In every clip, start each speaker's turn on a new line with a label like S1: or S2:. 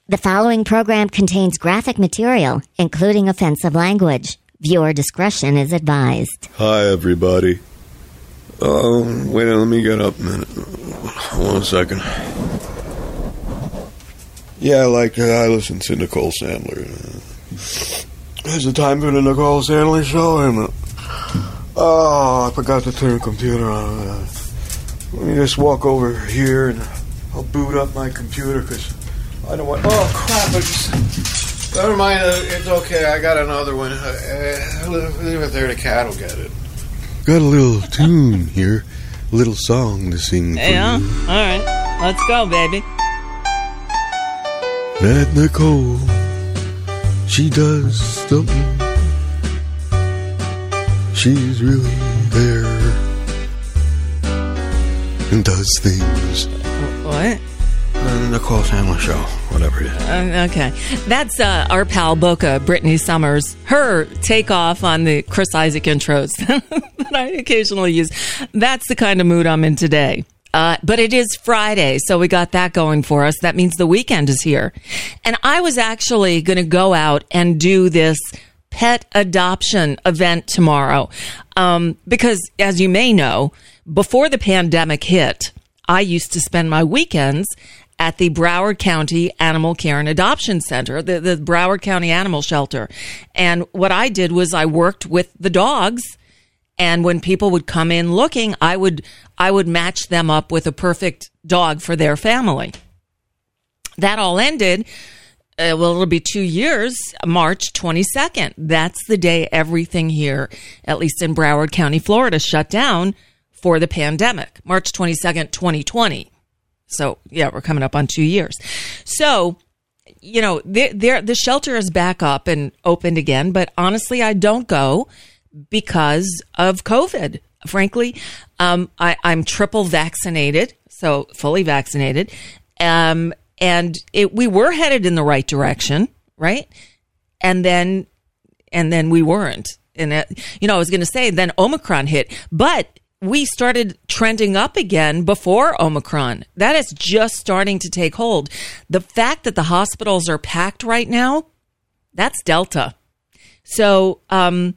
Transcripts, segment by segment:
S1: The following program contains graphic material, including offensive language. Viewer discretion is advised.
S2: Hi, everybody. Wait, let me get up a minute. 1 second. Yeah, I listen to Nicole Sandler. Is it time for the Nicole Sandler show? I forgot to turn the computer on. Let me just walk over here and I'll boot up my computer because I don't want... Oh, crap. Never mind. It's okay. I got another one. Leave it there. The cat will get it. Got a little tune here. A little song to sing for
S3: you. All right. Let's go, baby.
S2: That Nicole, she does something. She's really there and does things.
S3: What?
S2: The Nicole Sandler show, whatever it is.
S3: Okay. That's our pal Boca, Brittany Summers, her takeoff on the Chris Isaak intros that I occasionally use. That's the kind of mood I'm in today. But it is Friday, so we got that going for us. That means the weekend is here. And I was actually going to go out and do this pet adoption event tomorrow. Because, as you may know, before the pandemic hit, I used to spend my weekends at the Broward County Animal Care and Adoption Center, the Broward County Animal Shelter. And what I did was I worked with the dogs. And when people would come in looking, I would match them up with a perfect dog for their family. That all ended. It'll be 2 years, March 22nd. That's the day everything here, at least in Broward County, Florida, shut down for the pandemic. March 22nd, 2020. So, yeah, we're coming up on 2 years. So, you know, the shelter is back up and opened again. But honestly, I don't go because of COVID. Frankly, I'm triple vaccinated, so fully vaccinated. And we were headed in the right direction, right? And then we weren't. And, I was going to say then Omicron hit, but we started trending up again before Omicron. That is just starting to take hold. The fact that the hospitals are packed right now, that's Delta. So, and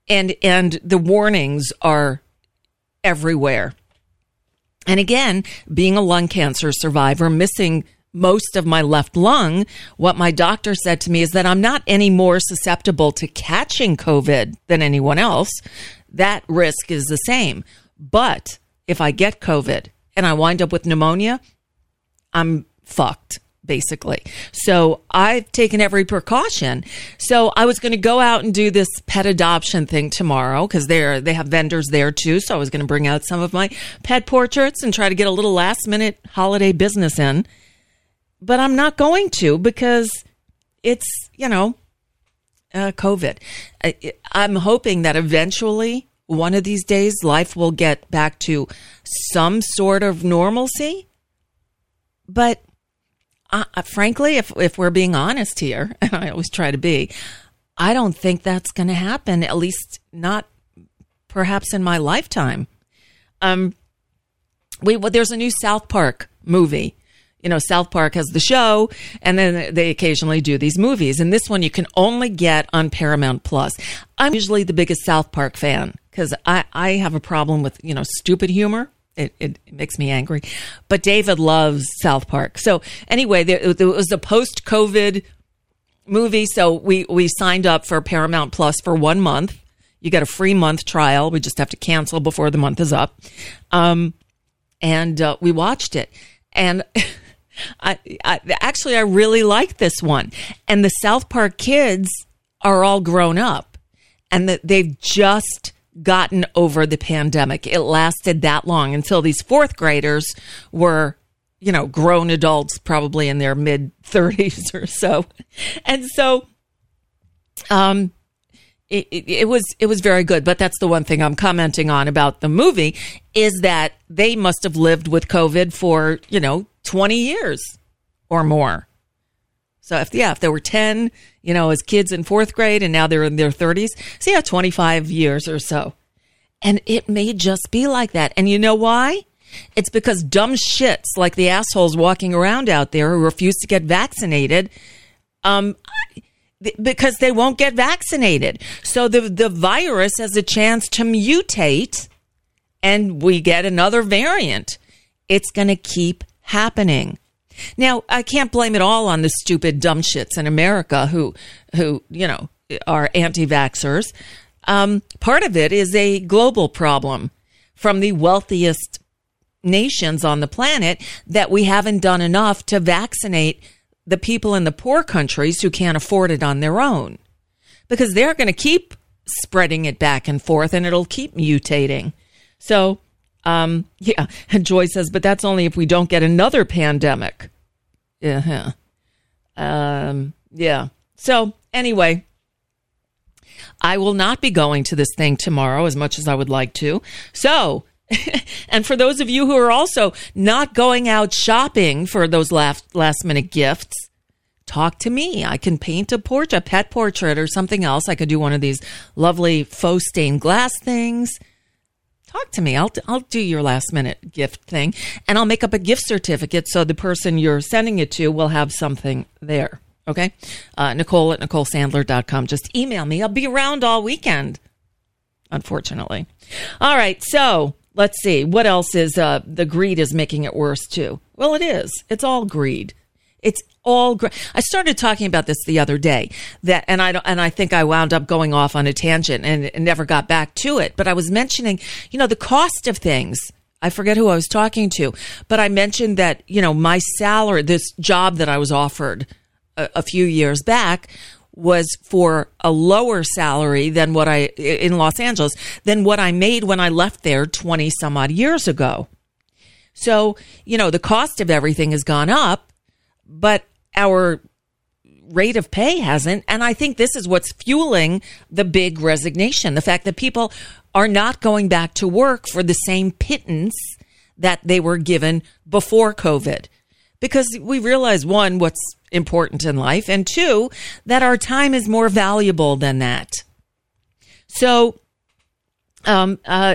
S3: the warnings are everywhere. And again, being a lung cancer survivor, missing most of my left lung, what my doctor said to me is that I'm not any more susceptible to catching COVID than anyone else. That risk is the same. But if I get COVID and I wind up with pneumonia, I'm fucked, basically. So I've taken every precaution. So I was going to go out and do this pet adoption thing tomorrow because they have vendors there too. So I was going to bring out some of my pet portraits and try to get a little last minute holiday business in. But I'm not going to because it's, COVID. I'm hoping that eventually one of these days life will get back to some sort of normalcy. But frankly, if we're being honest here, and I always try to be, I don't think that's going to happen, at least not perhaps in my lifetime. There's a new South Park movie. South Park has the show, and then they occasionally do these movies. And this one you can only get on Paramount Plus. I'm usually the biggest South Park fan because I have a problem with, stupid humor. It makes me angry. But David loves South Park. So anyway, there was a post-COVID movie. So we signed up for Paramount Plus for 1 month. You get a free month trial. We just have to cancel before the month is up. And we watched it. And I really like this one. And the South Park kids are all grown up. And they've just gotten over the pandemic. It lasted that long until these fourth graders were, grown adults, probably in their mid 30s or so. And so, it was very good. But that's the one thing I'm commenting on about the movie is that they must have lived with COVID for, 20 years or more. So if there were 10, as kids in fourth grade and now they're in their 30s, so 25 years or so. And it may just be like that. And you know why? It's because dumb shits like the assholes walking around out there who refuse to get vaccinated, because they won't get vaccinated. So the virus has a chance to mutate and we get another variant. It's going to keep happening. Now, I can't blame it all on the stupid dumb shits in America who are anti-vaxxers. Part of it is a global problem from the wealthiest nations on the planet that we haven't done enough to vaccinate the people in the poor countries who can't afford it on their own, because they're going to keep spreading it back and forth and it'll keep mutating. So, and Joy says, but that's only if we don't get another pandemic. Yeah. So anyway, I will not be going to this thing tomorrow as much as I would like to. So, and for those of you who are also not going out shopping for those last minute gifts, talk to me. I can paint a pet portrait or something else. I could do one of these lovely faux stained glass things. Talk to me. I'll do your last minute gift thing, and I'll make up a gift certificate so the person you're sending it to will have something there. Okay? Nicole at NicoleSandler.com. Just email me. I'll be around all weekend, unfortunately. All right. So let's see. What else is, the greed is making it worse too. Well, it is. It's all greed. It's all greed. I started talking about this the other day and I think I wound up going off on a tangent and never got back to it. But I was mentioning, the cost of things. I forget who I was talking to, but I mentioned that, my salary, this job that I was offered a few years back was for a lower salary than in Los Angeles than what I made when I left there 20 some odd years ago. So, the cost of everything has gone up, but our rate of pay hasn't. And I think this is what's fueling the big resignation. The fact that people are not going back to work for the same pittance that they were given before COVID. Because we realize, one, what's important in life, and two, that our time is more valuable than that. So, So,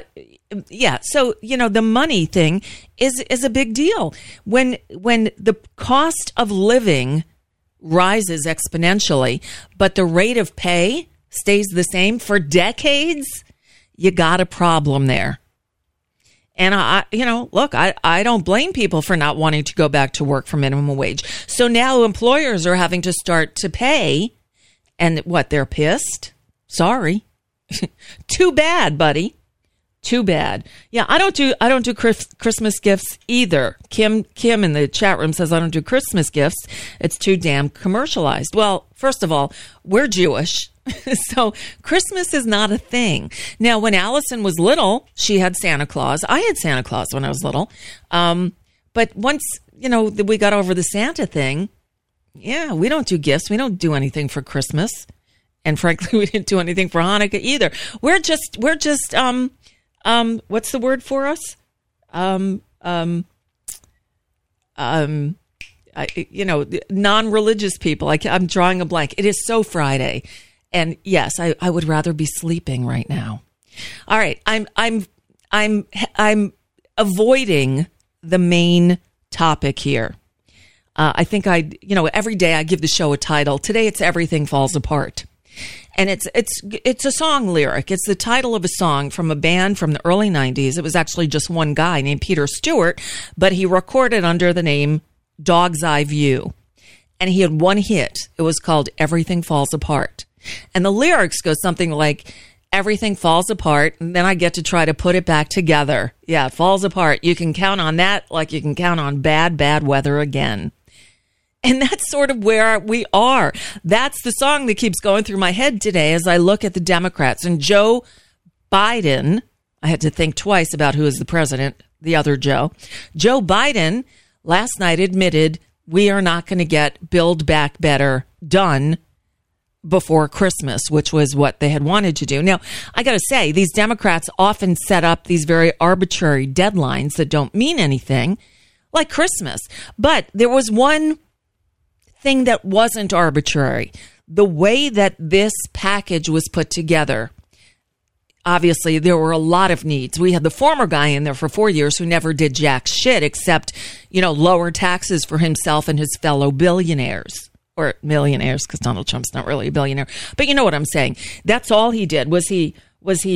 S3: the money thing is a big deal. When the cost of living rises exponentially, but the rate of pay stays the same for decades, you got a problem there. And I don't blame people for not wanting to go back to work for minimum wage. So now employers are having to start to pay, and what, they're pissed? Sorry. Too bad, buddy. Too bad. Yeah, I don't do Christmas gifts either. Kim in the chat room says I don't do Christmas gifts. It's too damn commercialized. Well, first of all, we're Jewish. So Christmas is not a thing. Now, when Allison was little, she had Santa Claus. I had Santa Claus when I was little. But once, we got over the Santa thing, we don't do gifts. We don't do anything for Christmas. And frankly, we didn't do anything for Hanukkah either. We're just what's the word for us? Non-religious people. I'm drawing a blank. It is so Friday. And yes, I would rather be sleeping right now. All right. I'm avoiding the main topic here. I think every day I give the show a title. Today it's Everything Falls Apart. And it's a song lyric. It's the title of a song from a band from the early 90s. It was actually just one guy named Peter Stewart, but he recorded under the name Dog's Eye View. And he had one hit. It was called Everything Falls Apart. And the lyrics go something like, everything falls apart, and then I get to try to put it back together. Yeah, it falls apart. You can count on that like you can count on bad weather again. And that's sort of where we are. That's the song that keeps going through my head today as I look at the Democrats. And Joe Biden, I had to think twice about who is the president, the other Joe. Joe Biden last night admitted we are not going to get Build Back Better done before Christmas, which was what they had wanted to do. Now, I got to say, these Democrats often set up these very arbitrary deadlines that don't mean anything, like Christmas. But there was one thing that wasn't arbitrary. The way that this package was put together, obviously there were a lot of needs. We had the former guy in there for 4 years who never did jack shit except, lower taxes for himself and his fellow billionaires. Or millionaires, because Donald Trump's not really a billionaire. But you know what I'm saying. That's all he did was he put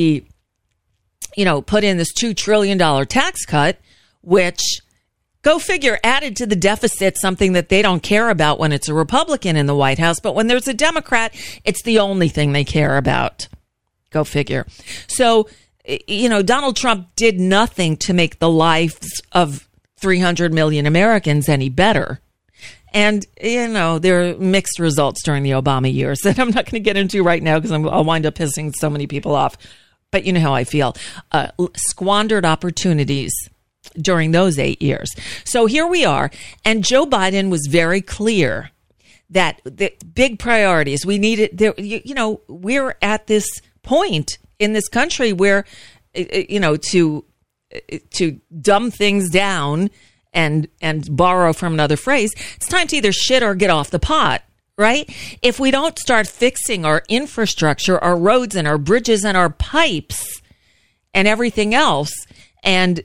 S3: in this $2 trillion tax cut, which, go figure, added to the deficit, something that they don't care about when it's a Republican in the White House. But when there's a Democrat, it's the only thing they care about. Go figure. So, Donald Trump did nothing to make the lives of 300 million Americans any better. And, there are mixed results during the Obama years that I'm not going to get into right now because I'll wind up pissing so many people off. But you know how I feel. Squandered opportunities during those 8 years. So here we are. And Joe Biden was very clear that the big priorities, we needed, we're at this point in this country where, to dumb things down and borrow from another phrase, it's time to either shit or get off the pot, right? If we don't start fixing our infrastructure, our roads and our bridges and our pipes and everything else, and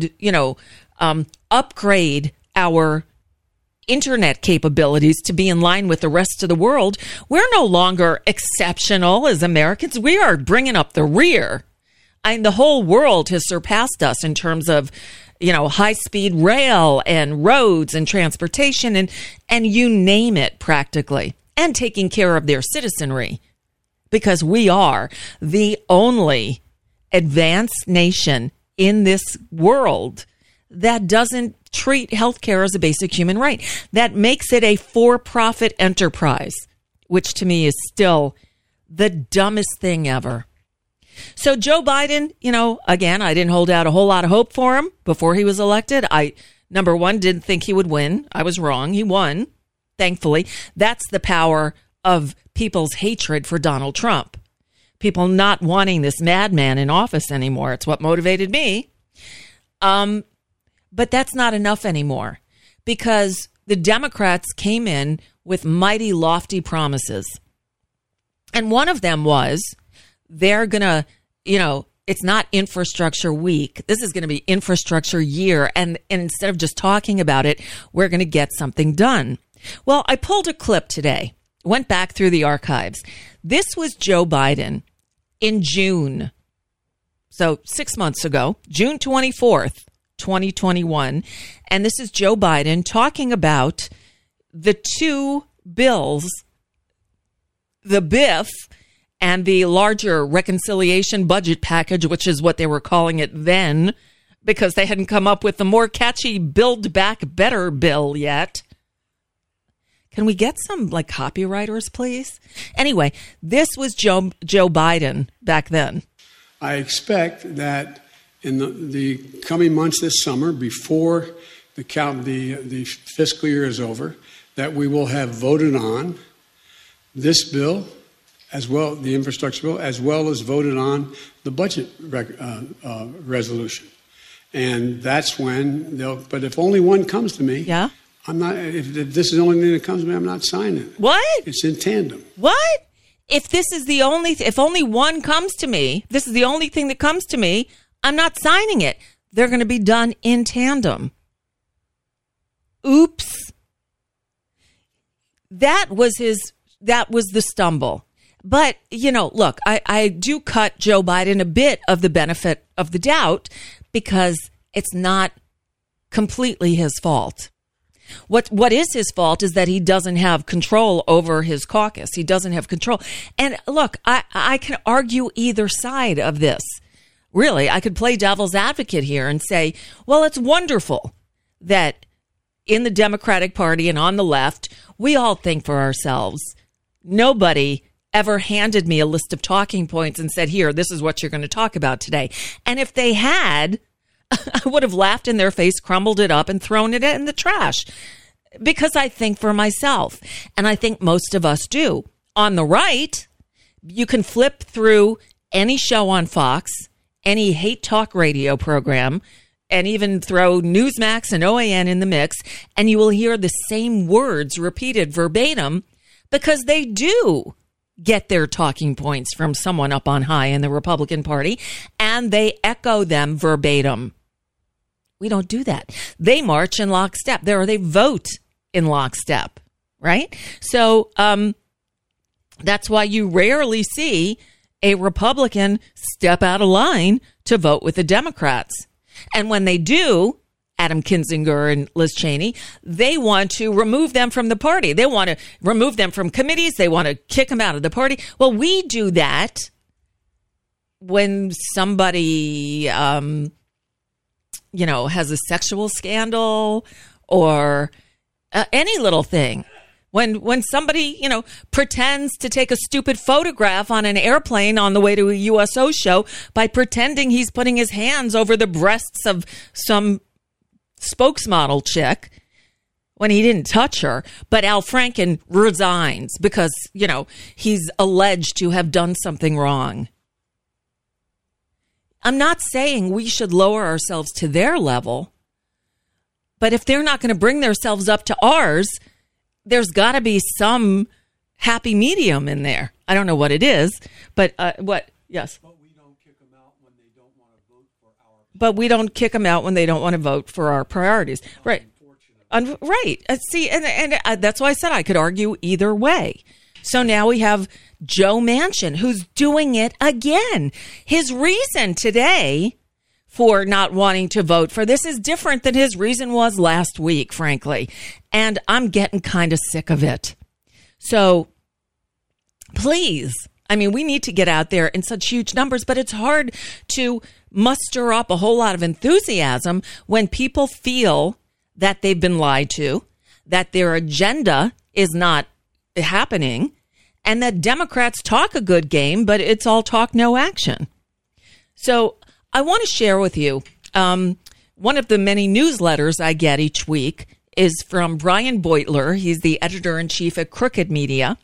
S3: upgrade our internet capabilities to be in line with the rest of the world, we're no longer exceptional as Americans. We are bringing up the rear. The whole world has surpassed us in terms of high-speed rail and roads and transportation and you name it practically, and taking care of their citizenry, because we are the only advanced nation in this world that doesn't treat healthcare as a basic human right, that makes it a for-profit enterprise, which to me is still the dumbest thing ever. So Joe Biden, again, I didn't hold out a whole lot of hope for him before he was elected. Number one, didn't think he would win. I was wrong. He won, thankfully. That's the power of people's hatred for Donald Trump. People not wanting this madman in office anymore. It's what motivated me. But that's not enough anymore, because the Democrats came in with mighty lofty promises. And one of them was, they're going to, it's not infrastructure week. This is going to be infrastructure year. And instead of just talking about it, we're going to get something done. Well, I pulled a clip today, went back through the archives. This was Joe Biden in June. So 6 months ago, June 24th, 2021. And this is Joe Biden talking about the two bills, the BIF, and the larger reconciliation budget package, which is what they were calling it then, because they hadn't come up with the more catchy Build Back Better bill yet. Can we get some copywriters, please? Anyway, this was Joe Biden back then.
S4: I expect that in the coming months this summer, before the fiscal year is over, that we will have voted on this bill, as well, the infrastructure bill, as well as voted on the budget resolution. And that's when but if only one comes to me,
S3: yeah,
S4: I'm not, if this is the only thing that comes to me, I'm not signing it.
S3: What?
S4: It's in tandem.
S3: What? If this is the only, if only one comes to me, this is the only thing that comes to me, I'm not signing it. They're going to be done in tandem. Oops. That was the stumble. But, look, I do cut Joe Biden a bit of the benefit of the doubt, because it's not completely his fault. What is his fault is that he doesn't have control over his caucus. He doesn't have control. And look, I can argue either side of this. Really, I could play devil's advocate here and say, well, it's wonderful that in the Democratic Party and on the left, we all think for ourselves. Nobody ever handed me a list of talking points and said, here, this is what you're going to talk about today. And if they had, I would have laughed in their face, crumbled it up, and thrown it in the trash, because I think for myself. And I think most of us do. On the right, you can flip through any show on Fox, any hate talk radio program, and even throw Newsmax and OAN in the mix, and you will hear the same words repeated verbatim, because they do. get their talking points from someone up on high in the Republican Party, and they echo them verbatim. We don't do that. They march in lockstep. They vote in lockstep, right? So that's why you rarely see a Republican step out of line to vote with the Democrats. And when they do, Adam Kinzinger and Liz Cheney, they want to remove them from the party. They want to remove them from committees. They want to kick them out of the party. Well, we do that when somebody, has a sexual scandal or any little thing. When somebody, pretends to take a stupid photograph on an airplane on the way to a USO show by pretending he's putting his hands over the breasts of some spokesmodel chick when he didn't touch her, but Al Franken resigns because, he's alleged to have done something wrong. I'm not saying we should lower ourselves to their level, but if they're not going to bring themselves up to ours, there's got to be some happy medium in there. I don't know what it is, but what? Yes.
S4: But we don't kick them out when they don't want to vote for our.
S3: But we don't kick them out when they don't want to vote for our priorities, right? Right. See, and that's why I said I could argue either way. So now we have Joe Manchin, who's doing it again. His reason today for not wanting to vote for this is different than his reason was last week, frankly. And I'm getting kind of sick of it. So please, we need to get out there in such huge numbers, but it's hard to muster up a whole lot of enthusiasm when people feel that they've been lied to, that their agenda is not happening, and that Democrats talk a good game, but it's all talk, no action. So I want to share with you one of the many newsletters I get each week is from Brian Beutler. He's the editor-in-chief at Crooked Media,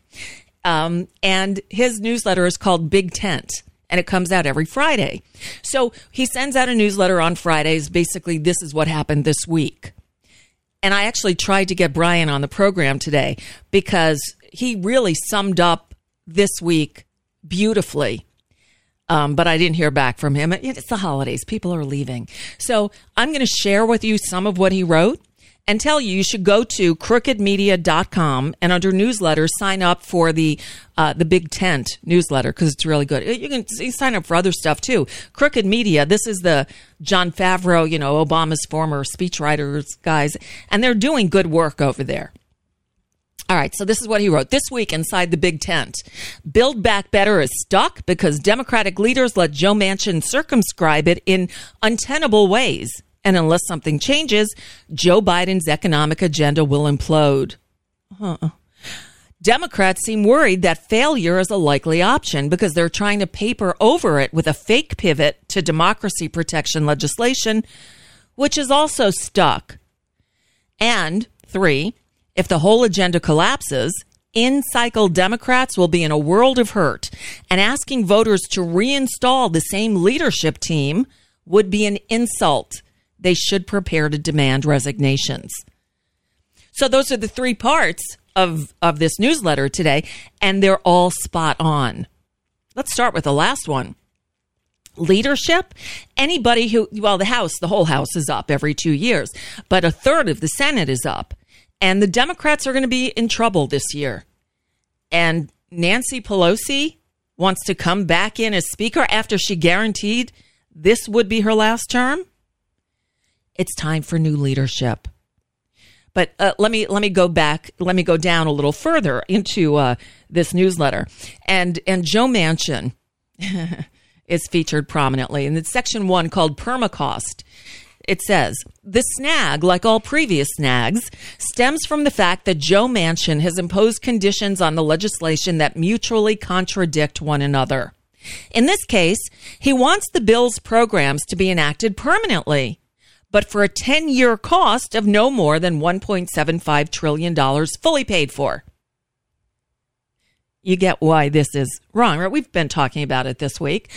S3: and his newsletter is called Big Tent, and it comes out every Friday. So he sends out a newsletter on Fridays. Basically, this is what happened this week. And I actually tried to get Brian on the program today because he really summed up this week beautifully. But I didn't hear back from him. It's the holidays. People are leaving. So I'm going to share with you some of what he wrote and tell you should go to crookedmedia.com and under newsletters, sign up for the Big Tent newsletter because it's really good. You can sign up for other stuff too. Crooked Media, this is the Jon Favreau, Obama's former speechwriters guys, and they're doing good work over there. All right, so this is what he wrote. This week inside the Big Tent, Build Back Better is stuck because Democratic leaders let Joe Manchin circumscribe it in untenable ways. And unless something changes, Joe Biden's economic agenda will implode. Democrats seem worried that failure is a likely option because they're trying to paper over it with a fake pivot to democracy protection legislation, which is also stuck. And 3, if the whole agenda collapses, in-cycle Democrats will be in a world of hurt, and asking voters to reinstall the same leadership team would be an insult. They should prepare to demand resignations. So those are the 3 parts of this newsletter today, and they're all spot on. Let's start with the last one. Leadership, anybody the whole House is up every 2 years, but a third of the Senate is up. And the Democrats are going to be in trouble this year. And Nancy Pelosi wants to come back in as Speaker after she guaranteed this would be her last term. It's time for new leadership. But let me go back. Let me go down a little further into this newsletter. And Joe Manchin is featured prominently in section 1 called Permacost. It says, the snag, like all previous snags, stems from the fact that Joe Manchin has imposed conditions on the legislation that mutually contradict one another. In this case, he wants the bill's programs to be enacted permanently, but for a 10-year cost of no more than $1.75 trillion fully paid for. You get why this is wrong, right? We've been talking about it this week.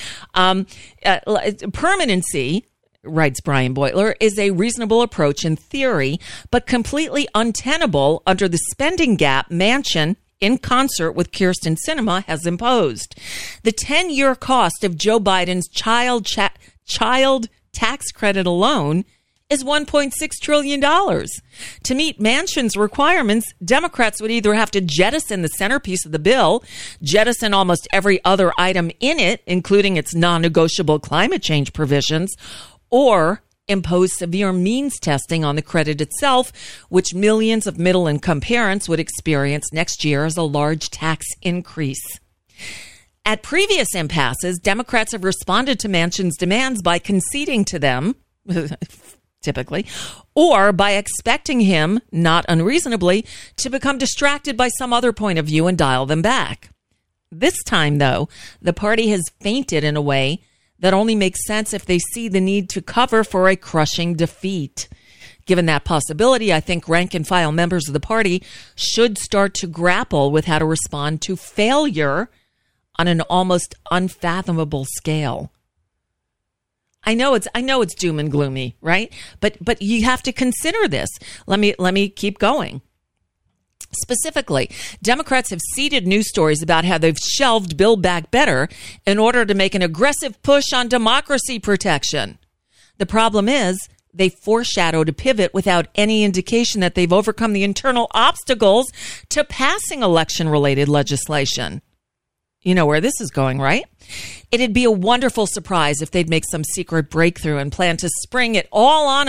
S3: Permanency, writes Brian Beutler, is a reasonable approach in theory, but completely untenable under the spending gap Manchin in concert with Kyrsten Sinema, has imposed. The 10-year cost of Joe Biden's child tax credit alone is $1.6 trillion. To meet Manchin's requirements, Democrats would either have to jettison the centerpiece of the bill, jettison almost every other item in it, including its non-negotiable climate change provisions, or impose severe means testing on the credit itself, which millions of middle-income parents would experience next year as a large tax increase. At previous impasses, Democrats have responded to Manchin's demands by conceding to them, typically, or by expecting him, not unreasonably, to become distracted by some other point of view and dial them back. This time, though, the party has fainted in a way that only makes sense if they see the need to cover for a crushing defeat. Given that possibility, I think rank-and-file members of the party should start to grapple with how to respond to failure on an almost unfathomable scale. I know it's doom and gloomy, right? But you have to consider this. Let me keep going. Specifically, Democrats have seeded news stories about how they've shelved Build Back Better in order to make an aggressive push on democracy protection. The problem is they foreshadowed a pivot without any indication that they've overcome the internal obstacles to passing election-related legislation. You know where this is going, right? It'd be a wonderful surprise if they'd make some secret breakthrough and plan to spring it all on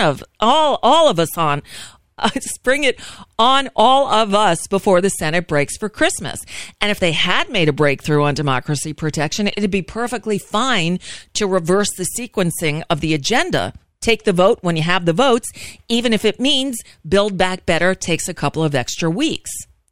S3: all of us before the Senate breaks for Christmas. And if they had made a breakthrough on democracy protection, it'd be perfectly fine to reverse the sequencing of the agenda. Take the vote when you have the votes, even if it means Build Back Better takes a couple of extra weeks.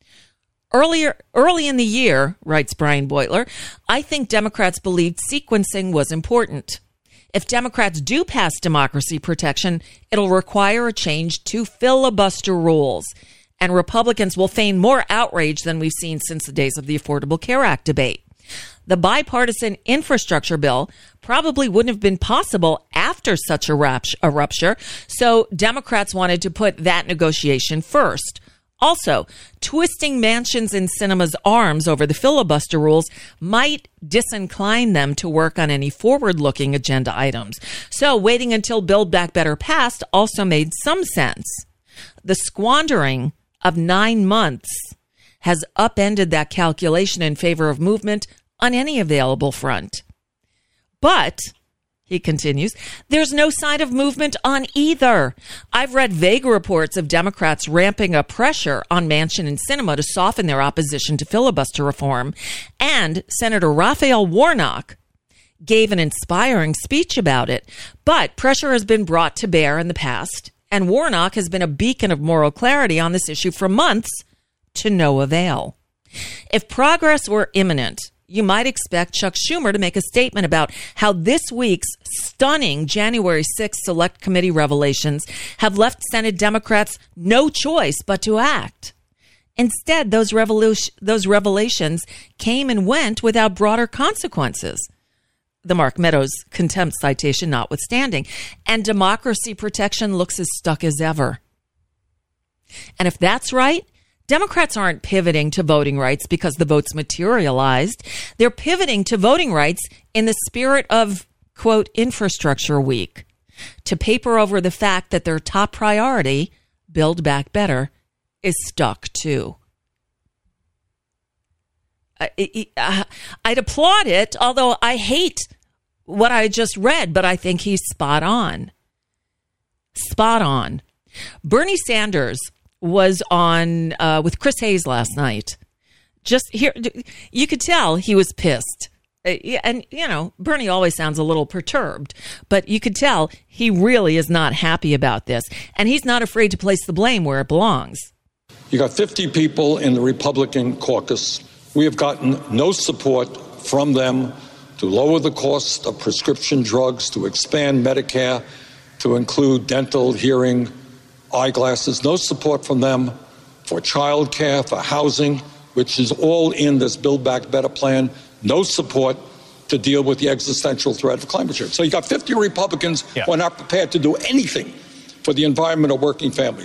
S3: Early in the year, writes Brian Beutler, I think Democrats believed sequencing was important. If Democrats do pass democracy protection, it'll require a change to filibuster rules, and Republicans will feign more outrage than we've seen since the days of the Affordable Care Act debate. The bipartisan infrastructure bill probably wouldn't have been possible after such a rupture, so Democrats wanted to put that negotiation first. Also, twisting Manchin's and Sinema's arms over the filibuster rules might disincline them to work on any forward-looking agenda items. So waiting until Build Back Better passed also made some sense. The squandering of 9 months has upended that calculation in favor of movement on any available front. But, he continues, there's no sign of movement on either. I've read vague reports of Democrats ramping up pressure on Manchin and Sinema to soften their opposition to filibuster reform, and Senator Raphael Warnock gave an inspiring speech about it. But pressure has been brought to bear in the past, and Warnock has been a beacon of moral clarity on this issue for months to no avail. If progress were imminent, you might expect Chuck Schumer to make a statement about how this week's stunning January 6th Select Committee revelations have left Senate Democrats no choice but to act. Instead, those revelations came and went without broader consequences, the Mark Meadows contempt citation notwithstanding, and democracy protection looks as stuck as ever. And if that's right, Democrats aren't pivoting to voting rights because the votes materialized. They're pivoting to voting rights in the spirit of, quote, infrastructure week, to paper over the fact that their top priority, Build Back Better, is stuck too. I'd applaud it, although I hate what I just read, but I think he's spot on. Spot on. Bernie Sanders was on with Chris Hayes last night. Just here, you could tell he was pissed. And, you know, Bernie always sounds a little perturbed, but you could tell he really is not happy about this. And he's not afraid to place the blame where it belongs.
S5: You got 50 people in the Republican caucus. We have gotten no support from them to lower the cost of prescription drugs, to expand Medicare, to include dental, hearing, eyeglasses. No support from them for child care, for housing, which is all in this Build Back Better plan. No support to deal with the existential threat of climate change. So you got 50 Republicans who are not prepared to do anything for the environment or working families.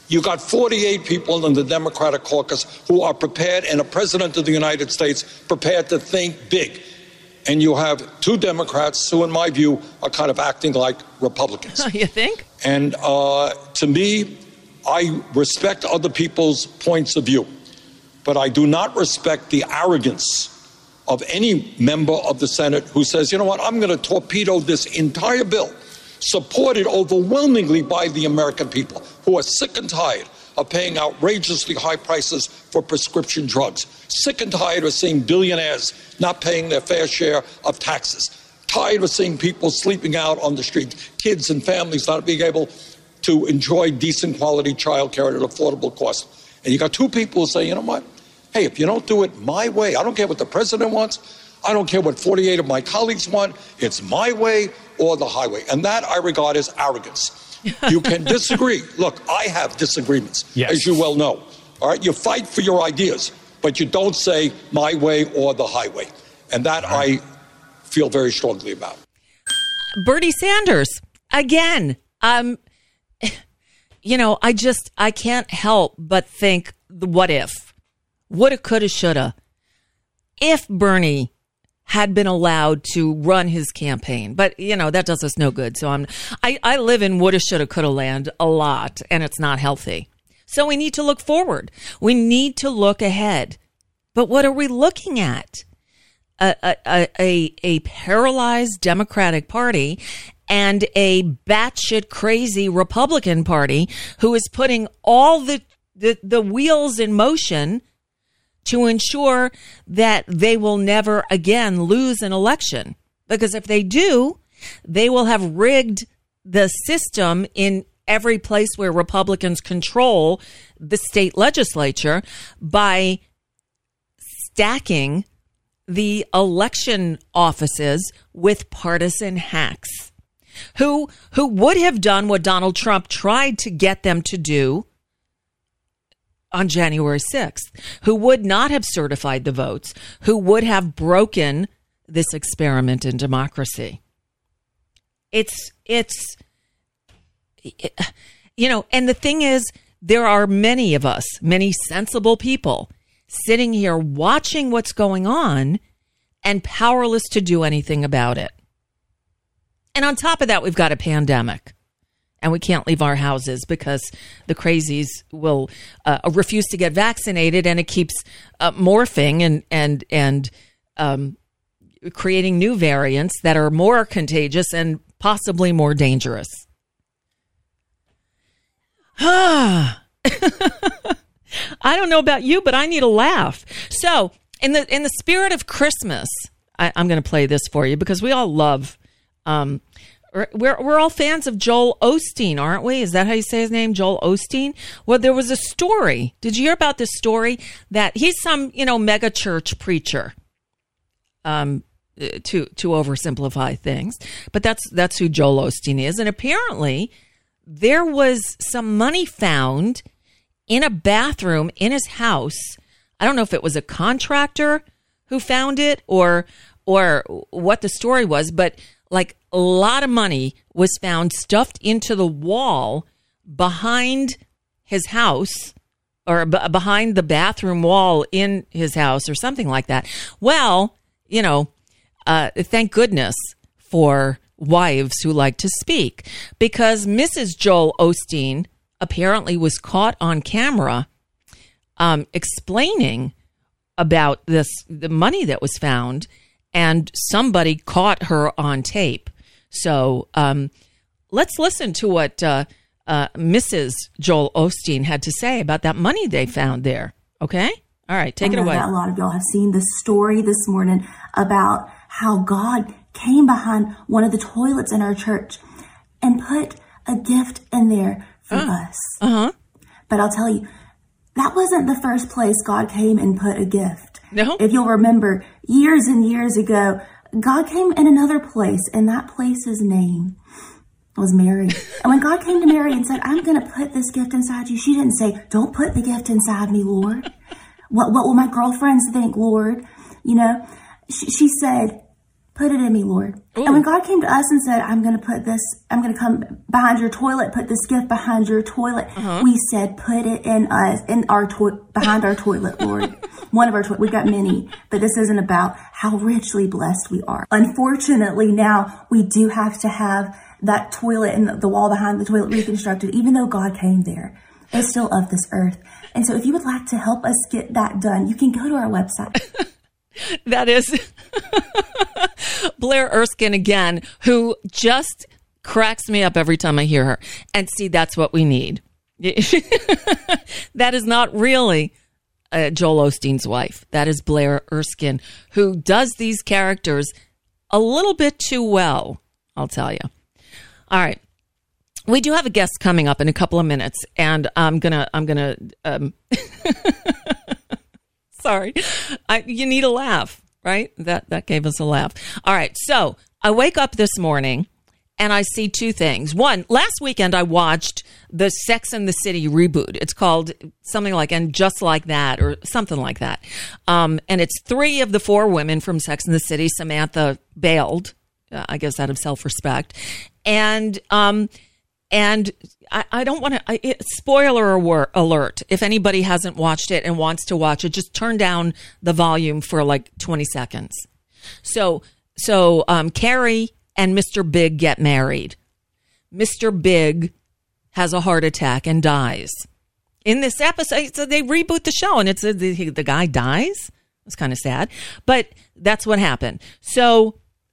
S5: You got 48 people in the Democratic caucus who are prepared, and a president of the United States prepared to think big. And you have 2 Democrats who, in my view, are kind of acting like Republicans.
S3: You think?
S5: And to me, I respect other people's points of view, but I do not respect the arrogance of any member of the Senate who says, you know what, I'm going to torpedo this entire bill, supported overwhelmingly by the American people who are sick and tired of paying outrageously high prices for prescription drugs, sick and tired of seeing billionaires not paying their fair share of taxes, tired of seeing people sleeping out on the street, kids and families not being able to enjoy decent quality childcare at an affordable cost. And you got 2 people who say, you know what, hey, if you don't do it my way, I don't care what the president wants, I don't care what 48 of my colleagues want, it's my way or the highway. And that I regard as arrogance. You can disagree. Look, I have disagreements, as you well know. All right, you fight for your ideas, but you don't say my way or the highway. And that I feel very strongly about.
S3: Bernie Sanders, again, you know, I can't help but think the what if. Woulda, coulda, shoulda. If Bernie had been allowed to run his campaign, but you know, that does us no good. So I live in woulda, shoulda, coulda land a lot, and it's not healthy. So we need to look forward. We need to look ahead. But what are we looking at? A paralyzed Democratic Party and a batshit crazy Republican Party who is putting all the wheels in motion to ensure that they will never again lose an election. Because if they do, they will have rigged the system in every place where Republicans control the state legislature by stacking the election offices with partisan hacks who would have done what Donald Trump tried to get them to do on January 6th, who would not have certified the votes, who would have broken this experiment in democracy. It's you know, and the thing is, there are many of us, many sensible people sitting here watching what's going on and powerless to do anything about it. And on top of that, we've got a pandemic. And we can't leave our houses because the crazies will refuse to get vaccinated, and it keeps morphing and creating new variants that are more contagious and possibly more dangerous. I don't know about you, but I need a laugh. So, in the spirit of Christmas, I'm going to play this for you because we all love. We're all fans of Joel Osteen, aren't we? Is that how you say his name, Joel Osteen? Well, there was a story. Did you hear about this story that he's some, mega church preacher? To oversimplify things, but that's who Joel Osteen is. And apparently, there was some money found in a bathroom in his house. I don't know if it was a contractor who found it or what the story was, but like a lot of money was found stuffed into the wall behind his house or behind the bathroom wall in his house or something like that. Well, thank goodness for wives who like to speak, because Mrs. Joel Osteen apparently was caught on camera explaining about the money that was found, and somebody caught her on tape. So let's listen to what Mrs. Joel Osteen had to say about that money they found there. Okay? All right, take it away.
S6: A lot of y'all have seen this story this morning about how God came behind one of the toilets in our church and put a gift in there for us. Uh-huh. But I'll tell you, that wasn't the first place God came and put a gift. No. If you'll remember, years and years ago, God came in another place, and that place's name was Mary. And when God came to Mary and said, I'm going to put this gift inside you, she didn't say, don't put the gift inside me, Lord. What will my girlfriends think, Lord? She said, Put it in me, Lord. Ooh. And when God came to us and said, I'm going to come behind your toilet, put this gift behind your toilet, we said, put it in us, behind our toilet, Lord. One of our toilets. We've got many, but this isn't about how richly blessed we are. Unfortunately, now we do have to have that toilet and the wall behind the toilet reconstructed, even though God came there. It's still of this earth. And so if you would like to help us get that done, you can go to our website.
S3: That is Blair Erskine again, who just cracks me up every time I hear her. And see, that's what we need. That is not really Joel Osteen's wife. That is Blair Erskine, who does these characters a little bit too well, I'll tell you. All right. We do have a guest coming up in a couple of minutes, and I'm gonna sorry. You need a laugh, right? That gave us a laugh. All right. So I wake up this morning and I see two things. One, last weekend I watched the Sex and the City reboot. It's called something like And Just Like That or something like that. And it's 3 of the 4 women from Sex and the City. Samantha bailed, I guess out of self-respect. And I don't want to, spoiler alert, if anybody hasn't watched it and wants to watch it, just turn down the volume for like 20 seconds. So Carrie and Mr. Big get married. Mr. Big has a heart attack and dies. In this episode, so they reboot the show and it's the guy dies. It's kind of sad, but that's what happened. So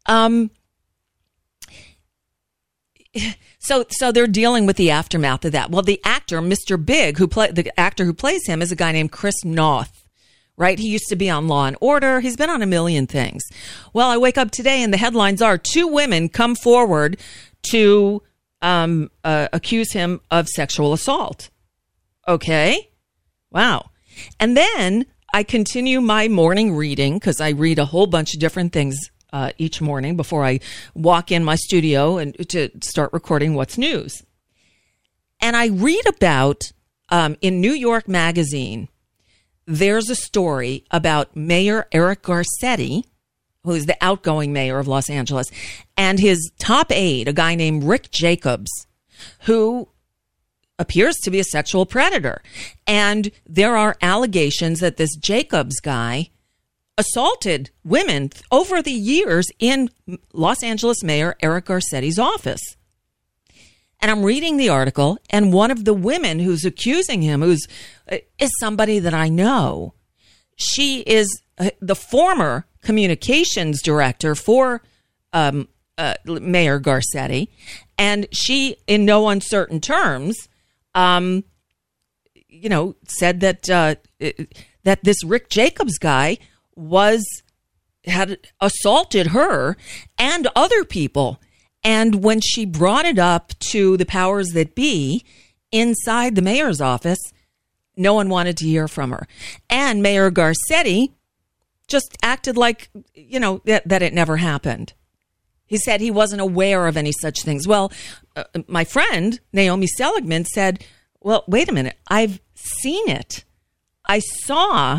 S3: they're dealing with the aftermath of that. Well, the actor, Mr. Big, the actor who plays him is a guy named Chris Noth, right? He used to be on Law and Order. He's been on a million things. Well, I wake up today and the headlines are 2 women come forward to accuse him of sexual assault. Okay. Wow. And then I continue my morning reading because I read a whole bunch of different things each morning before I walk in my studio and to start recording What's News. And I read about, in New York Magazine, there's a story about Mayor Eric Garcetti, who's the outgoing mayor of Los Angeles, and his top aide, a guy named Rick Jacobs, who appears to be a sexual predator. And there are allegations that this Jacobs guy assaulted women over the years in Los Angeles Mayor Eric Garcetti's office. And I'm reading the article, and one of the women who's accusing him, is somebody that I know. She is the former communications director for Mayor Garcetti, and she, in no uncertain terms, said that that this Rick Jacobs guy had assaulted her and other people. And when she brought it up to the powers that be inside the mayor's office, no one wanted to hear from her. And Mayor Garcetti just acted like, that it never happened. He said he wasn't aware of any such things. Well, my friend, Naomi Seligman, said, well, wait a minute. I've seen it. I saw,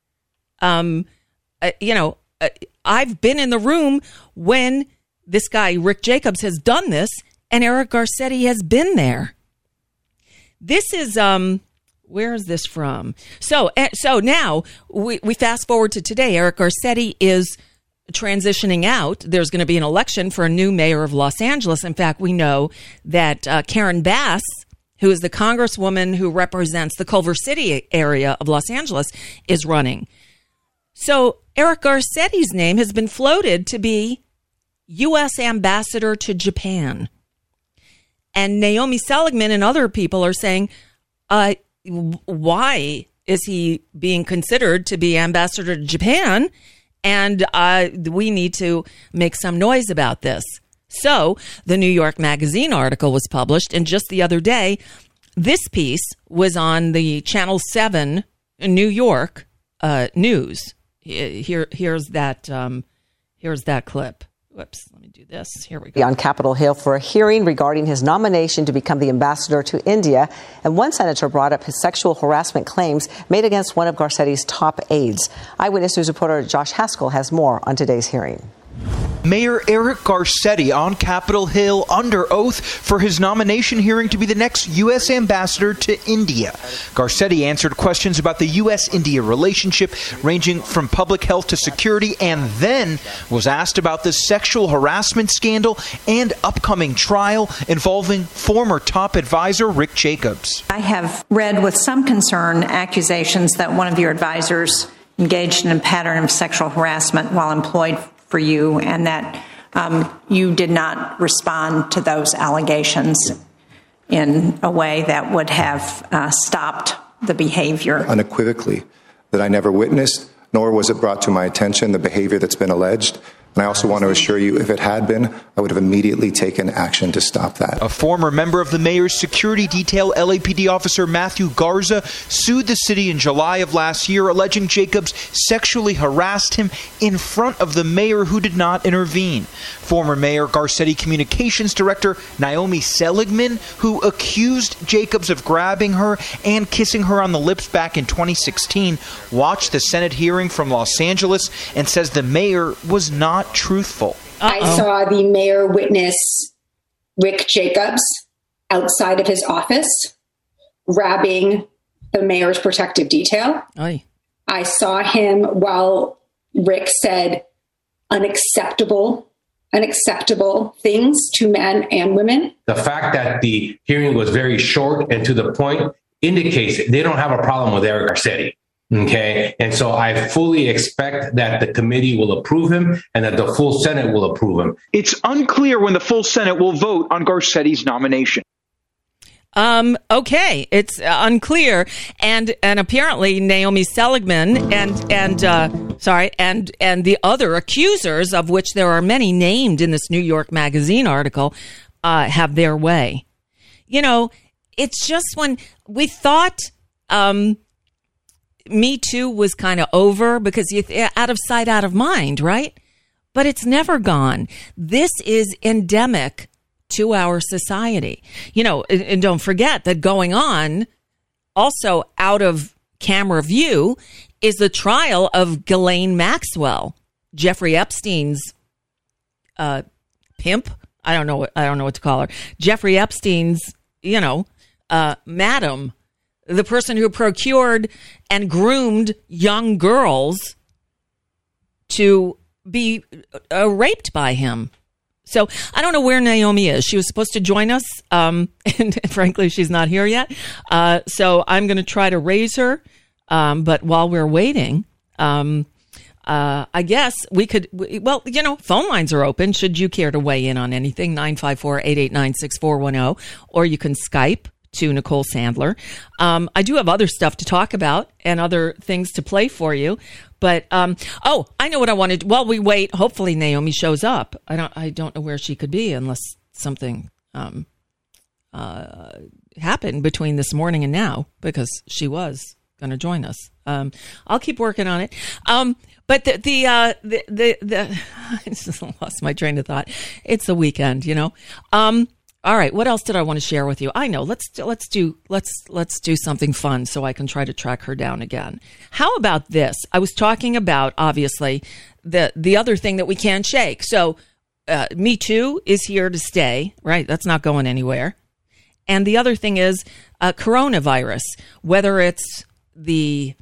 S3: I've been in the room when this guy, Rick Jacobs, has done this, and Eric Garcetti has been there. This is, where is this from? So now we fast forward to today. Eric Garcetti is transitioning out. There's going to be an election for a new mayor of Los Angeles. In fact, we know that Karen Bass, who is the congresswoman who represents the Culver City area of Los Angeles, is running. So Eric Garcetti's name has been floated to be U.S. ambassador to Japan. And Naomi Seligman and other people are saying, why is he being considered to be ambassador to Japan? And we need to make some noise about this. So the New York Magazine article was published, and just the other day, this piece was on the Channel 7 New York news. Here's that clip. Whoops, let me do this. Here we go.
S7: On Capitol Hill for a hearing regarding his nomination to become the ambassador to India. And one senator brought up his sexual harassment claims made against one of Garcetti's top aides. Eyewitness News reporter Josh Haskell has more on today's hearing.
S8: Mayor Eric Garcetti on Capitol Hill under oath for his nomination hearing to be the next U.S. ambassador to India. Garcetti answered questions about the U.S.-India relationship ranging from public health to security, and then was asked about the sexual harassment scandal and upcoming trial involving former top advisor Rick Jacobs.
S9: I have read with some concern accusations that one of your advisors engaged in a pattern of sexual harassment while employed for you, and that you did not respond to those allegations in a way that would have stopped the behavior.
S10: Unequivocally, that I never witnessed, nor was it brought to my attention, the behavior that's been alleged. And I also want to assure you, if it had been, I would have immediately taken action to stop that.
S8: A former member of the mayor's security detail, LAPD officer Matthew Garza, sued the city in July of last year, alleging Jacobs sexually harassed him in front of the mayor, who did not intervene. Former Mayor Garcetti Communications Director Naomi Seligman, who accused Jacobs of grabbing her and kissing her on the lips back in 2016, watched the Senate hearing from Los Angeles and says the mayor was not truthful.
S11: I saw the mayor witness Rick Jacobs outside of his office grabbing the mayor's protective detail.
S3: Aye.
S11: I saw him while Rick said unacceptable things to men and women.
S12: The fact that the hearing was very short and to the point indicates they don't have a problem with Eric Garcetti. Okay. And so I fully expect that the committee will approve him and that the full Senate will approve him.
S8: It's unclear when the full Senate will vote on Garcetti's nomination.
S3: Okay, it's unclear, and apparently Naomi Seligman and the other accusers, of which there are many named in this New York Magazine article, have their way. You know, it's just when we thought Me Too was kind of over because out of sight, out of mind, right? But it's never gone. This is endemic to our society. You know, and don't forget that going on also out of camera view is the trial of Ghislaine Maxwell, Jeffrey Epstein's pimp. I don't know what to call her. Jeffrey Epstein's, madam, the person who procured and groomed young girls to be raped by him. So I don't know where Naomi is. She was supposed to join us, and frankly, she's not here yet. So I'm going to try to raise her. But while we're waiting, I guess we could, phone lines are open. Should you care to weigh in on anything, 954-889-6410, or you can Skype to Nicole Sandler. I do have other stuff to talk about and other things to play for you. But, I know what I wanted. While we wait, hopefully Naomi shows up. I don't know where she could be unless something happened between this morning and now, because she was going to join us. I'll keep working on it. But I just lost my train of thought. It's the weekend, All right. What else did I want to share with you? I know. Let's do something fun so I can try to track her down again. How about this? I was talking about, obviously, the other thing that we can't shake. So, Me Too is here to stay, right? That's not going anywhere. And the other thing is coronavirus, whether it's the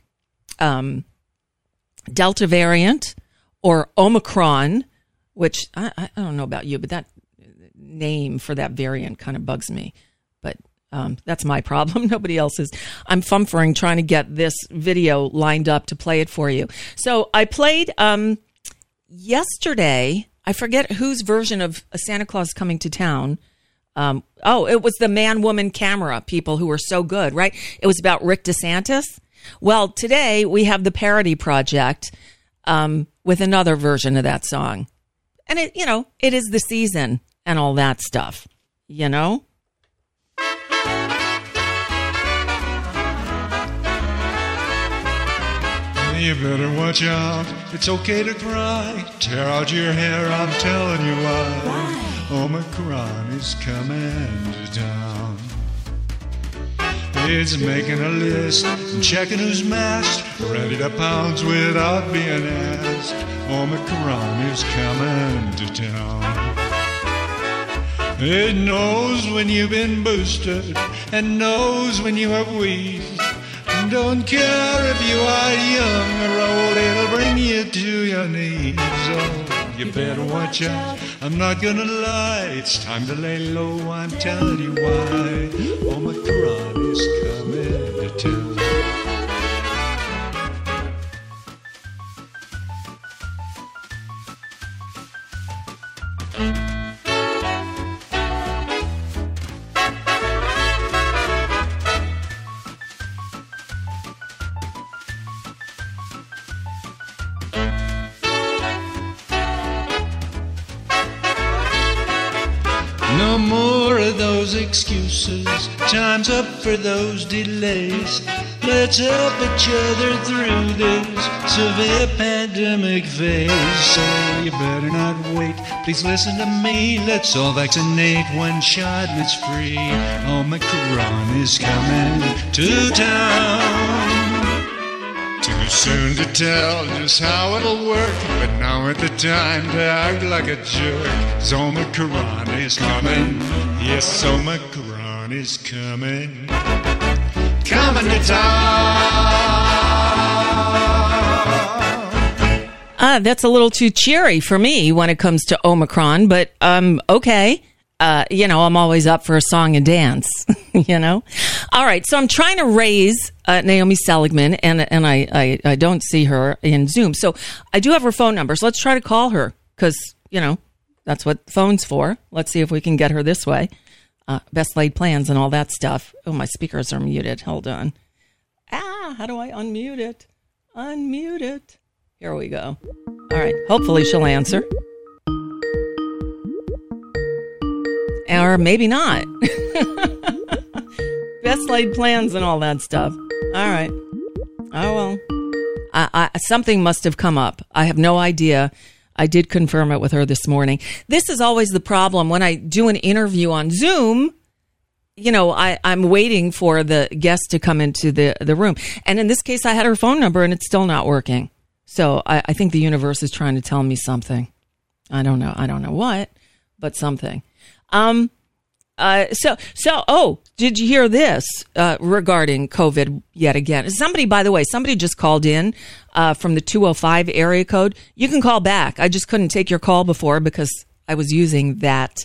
S3: Delta variant or Omicron, which I don't know about you, but that name for that variant kind of bugs me, but that's my problem. Nobody else's. I'm fumfering trying to get this video lined up to play it for you. So I played yesterday, I forget whose version of a Santa Claus Coming to Town. It was the man-woman camera people who were so good, right? It was about Rick DeSantis. Well, today we have the Parody Project with another version of that song. And it is the season and all that stuff, You
S13: better watch out. It's okay to cry. Tear out your hair, I'm telling you why. Omicron is coming to town. It's making a list and checking who's masked, ready to pounce without being asked. Omicron is coming to town. It knows when you've been boosted and knows when you have wheezed. Don't care if you are young or old, it'll bring you to your knees. Oh, you better watch out, I'm not gonna lie. It's time to lay low, I'm telling you why. Omicron is coming to town. No more of those excuses, time's up for those delays. Let's help each other through this severe pandemic phase. So you better not wait, please listen to me. Let's all vaccinate, one shot and it's free. Omicron is coming to town. Too soon to tell just how it'll work, but now at the time to act like a jerk. 'Cause Omicron is coming, yes, Omicron is coming. Coming to town.
S3: That's a little too cheery for me when it comes to Omicron, but okay. I'm always up for a song and dance, All right, so I'm trying to raise Naomi Seligman, and I don't see her in Zoom. So I do have her phone number, so let's try to call her because, that's what the phone's for. Let's see if we can get her this way. Best laid plans and all that stuff. Oh, my speakers are muted. Hold on. How do I unmute it? Unmute it. Here we go. All right, hopefully she'll answer. Or maybe not. Best laid plans and all that stuff. All right. Oh, well. Something must have come up. I have no idea. I did confirm it with her this morning. This is always the problem. When I do an interview on Zoom, I'm waiting for the guest to come into the room. And in this case, I had her phone number and it's still not working. So I think the universe is trying to tell me something. I don't know. I don't know what, but something. Did you hear this regarding COVID yet again? Somebody, by the way, just called in from the 205 area code. You can call back. I just couldn't take your call before because I was using that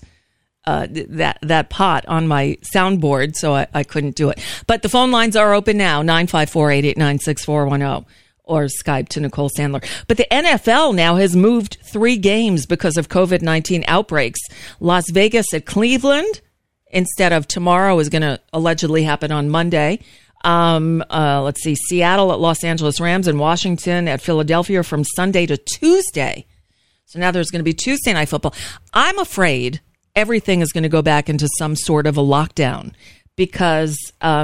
S3: pot on my soundboard, so I couldn't do it. But the phone lines are open now, 954-889-6410. Or Skype to Nicole Sandler. But the NFL now has moved 3 games because of COVID-19 outbreaks. Las Vegas at Cleveland instead of tomorrow is going to allegedly happen on Monday. Let's see, Seattle at Los Angeles Rams and Washington at Philadelphia from Sunday to Tuesday. So now there's going to be Tuesday Night Football. I'm afraid everything is going to go back into some sort of a lockdown because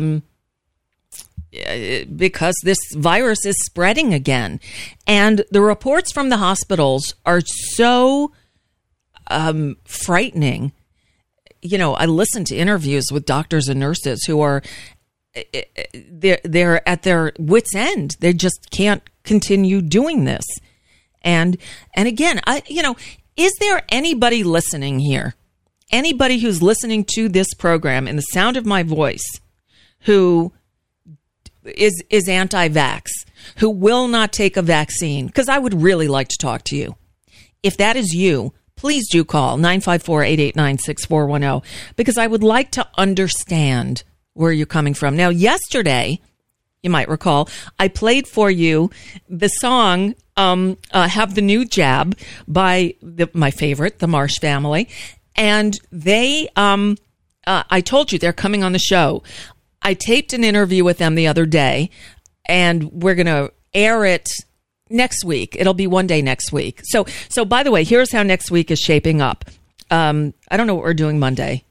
S3: this virus is spreading again. And the reports from the hospitals are so frightening. I listen to interviews with doctors and nurses who are, they're at their wits' end. They just can't continue doing this. And again, is there anybody listening here? Anybody who's listening to this program in the sound of my voice who is anti-vax, who will not take a vaccine? Because I would really like to talk to you. If that is you, please do call 954-889-6410 because I would like to understand where you're coming from. Now, yesterday, you might recall, I played for you the song Have the New Jab by my favorite, the Marsh Family. And they, I told you they're coming on the show. I taped an interview with them the other day, and we're going to air it next week. It'll be one day next week. So by the way, here's how next week is shaping up. I don't know what we're doing Monday.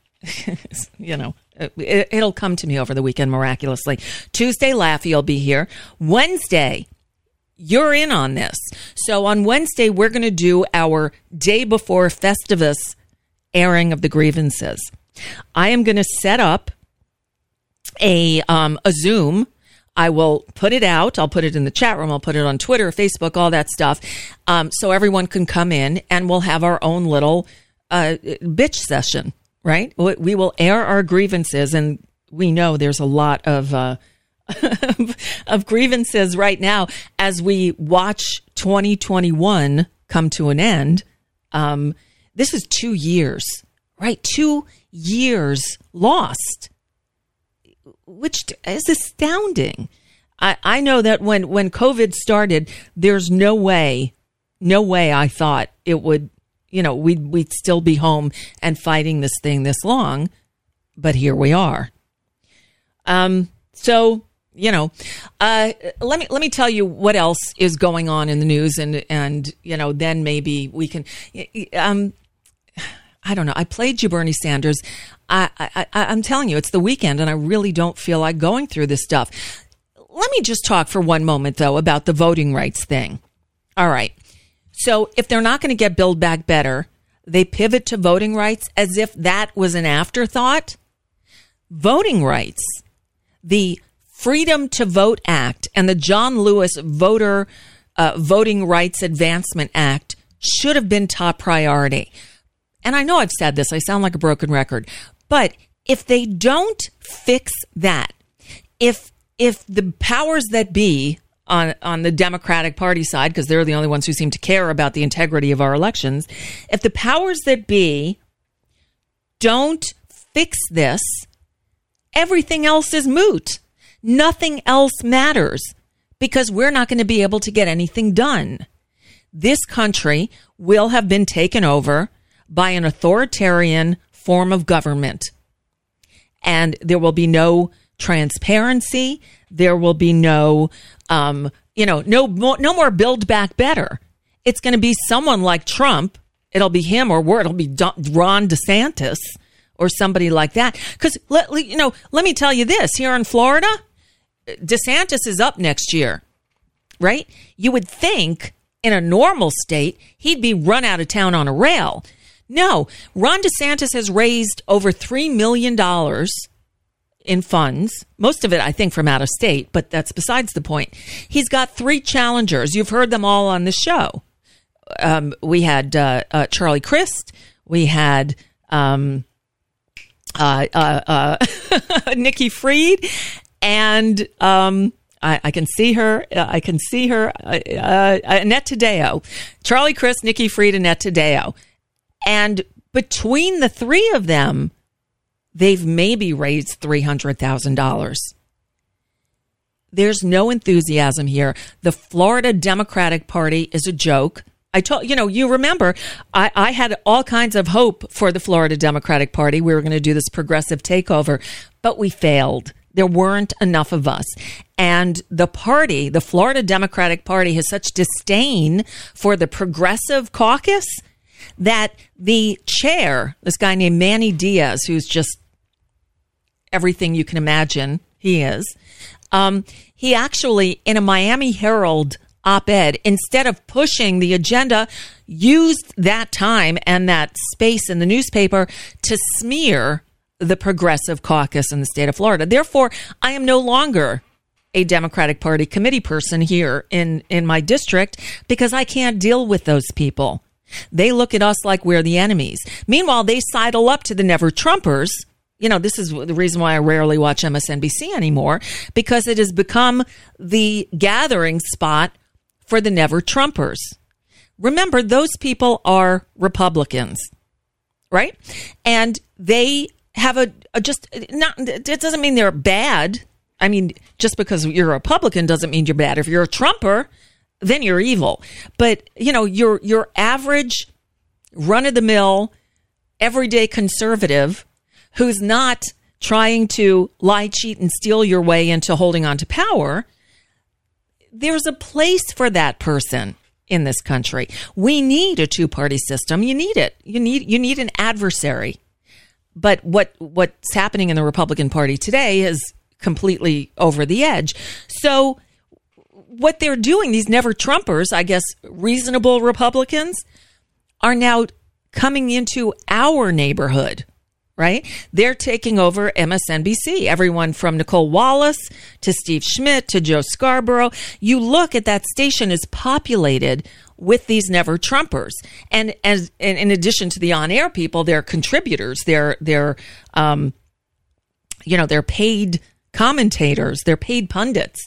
S3: It'll come to me over the weekend miraculously. Tuesday, Laffy will be here. Wednesday, you're in on this. So on Wednesday, we're going to do our day before Festivus airing of the grievances. I am going to set up a Zoom. I will put it out. I'll put it in the chat room. I'll put it on Twitter, Facebook, all that stuff. So everyone can come in and we'll have our own little bitch session, right? We will air our grievances. And we know there's a lot of of grievances right now as we watch 2021 come to an end. This is 2 years, right? 2 years lost, which is astounding. I know that when COVID started, there's no way I thought it would, we'd still be home and fighting this thing this long, but here we are. So, let me tell you what else is going on in the news and then maybe we can, I don't know. I played you Bernie Sanders. I'm telling you, it's the weekend and I really don't feel like going through this stuff. Let me just talk for one moment, though, about the voting rights thing. All right. So if they're not going to get Build Back Better, they pivot to voting rights as if that was an afterthought. Voting rights, the Freedom to Vote Act and the John Lewis Voting Rights Advancement Act should have been top priority. And I know I've said this, I sound like a broken record, but if they don't fix that, if the powers that be on the Democratic Party side, because they're the only ones who seem to care about the integrity of our elections, if the powers that be don't fix this, everything else is moot. Nothing else matters because we're not going to be able to get anything done. This country will have been taken over by an authoritarian form of government. And there will be no transparency. There will be no more Build Back Better. It's going to be someone like Trump. It'll be him or it'll be Ron DeSantis or somebody like that. Because, let me tell you this. Here in Florida, DeSantis is up next year, right? You would think in a normal state, he'd be run out of town on a rail. No, Ron DeSantis has raised over $3 million in funds, most of it, I think, from out of state, but that's besides the point. He's got 3 challengers. You've heard them all on the show. We had Charlie Crist. We had Nikki Fried. And I can see her. Annette Taddeo. Charlie Crist, Nikki Fried, Annette Taddeo. And between the 3 of them, they've maybe raised $300,000. There's no enthusiasm here. The Florida Democratic Party is a joke. I told you remember, I had all kinds of hope for the Florida Democratic Party. We were going to do this progressive takeover, but we failed. There weren't enough of us. And the party, the Florida Democratic Party, has such disdain for the progressive caucus that the chair, this guy named Manny Diaz, who's just everything you can imagine he is, he actually, in a Miami Herald op-ed, instead of pushing the agenda, used that time and that space in the newspaper to smear the progressive caucus in the state of Florida. Therefore, I am no longer a Democratic Party committee person here in my district because I can't deal with those people. They look at us like we're the enemies. Meanwhile, they sidle up to the Never Trumpers. This is the reason why I rarely watch MSNBC anymore, because it has become the gathering spot for the Never Trumpers. Remember, those people are Republicans, right? And they have it doesn't mean they're bad. I mean, just because you're a Republican doesn't mean you're bad. If you're a Trumper, then you're evil. But, your average run-of-the-mill, everyday conservative who's not trying to lie, cheat, and steal your way into holding on to power, there's a place for that person in this country. We need a 2-party system. You need it. You need an adversary. But what's happening in the Republican Party today is completely over the edge. So what they're doing, these Never Trumpers, I guess reasonable Republicans, are now coming into our neighborhood, right? They're taking over MSNBC. Everyone from Nicole Wallace to Steve Schmidt to Joe Scarborough. You look at that station is populated with these never Trumpers. And in addition to the on-air people, they're contributors. They're paid commentators. They're paid pundits.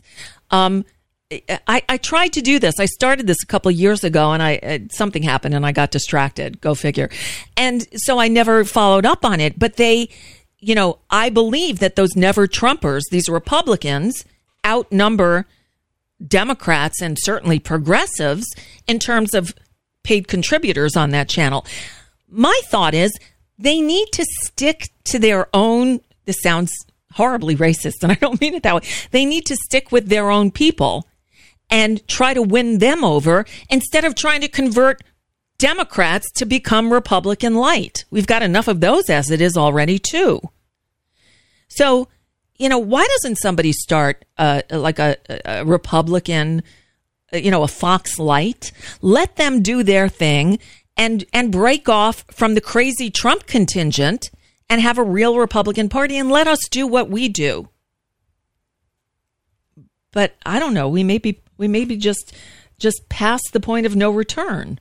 S3: I tried to do this. I started this a couple of years ago, and something happened, and I got distracted. Go figure. And so I never followed up on it. But I believe that those never Trumpers, these Republicans, outnumber Democrats and certainly progressives in terms of paid contributors on that channel. My thought is they need to stick to their own. This sounds horribly racist, and I don't mean it that way. They need to stick with their own people and try to win them over instead of trying to convert Democrats to become Republican light. We've got enough of those as it is already, too. So, why doesn't somebody start like a Republican, a Fox Light? Let them do their thing and break off from the crazy Trump contingent and have a real Republican Party and let us do what we do. But I don't know. We may be just past the point of no return.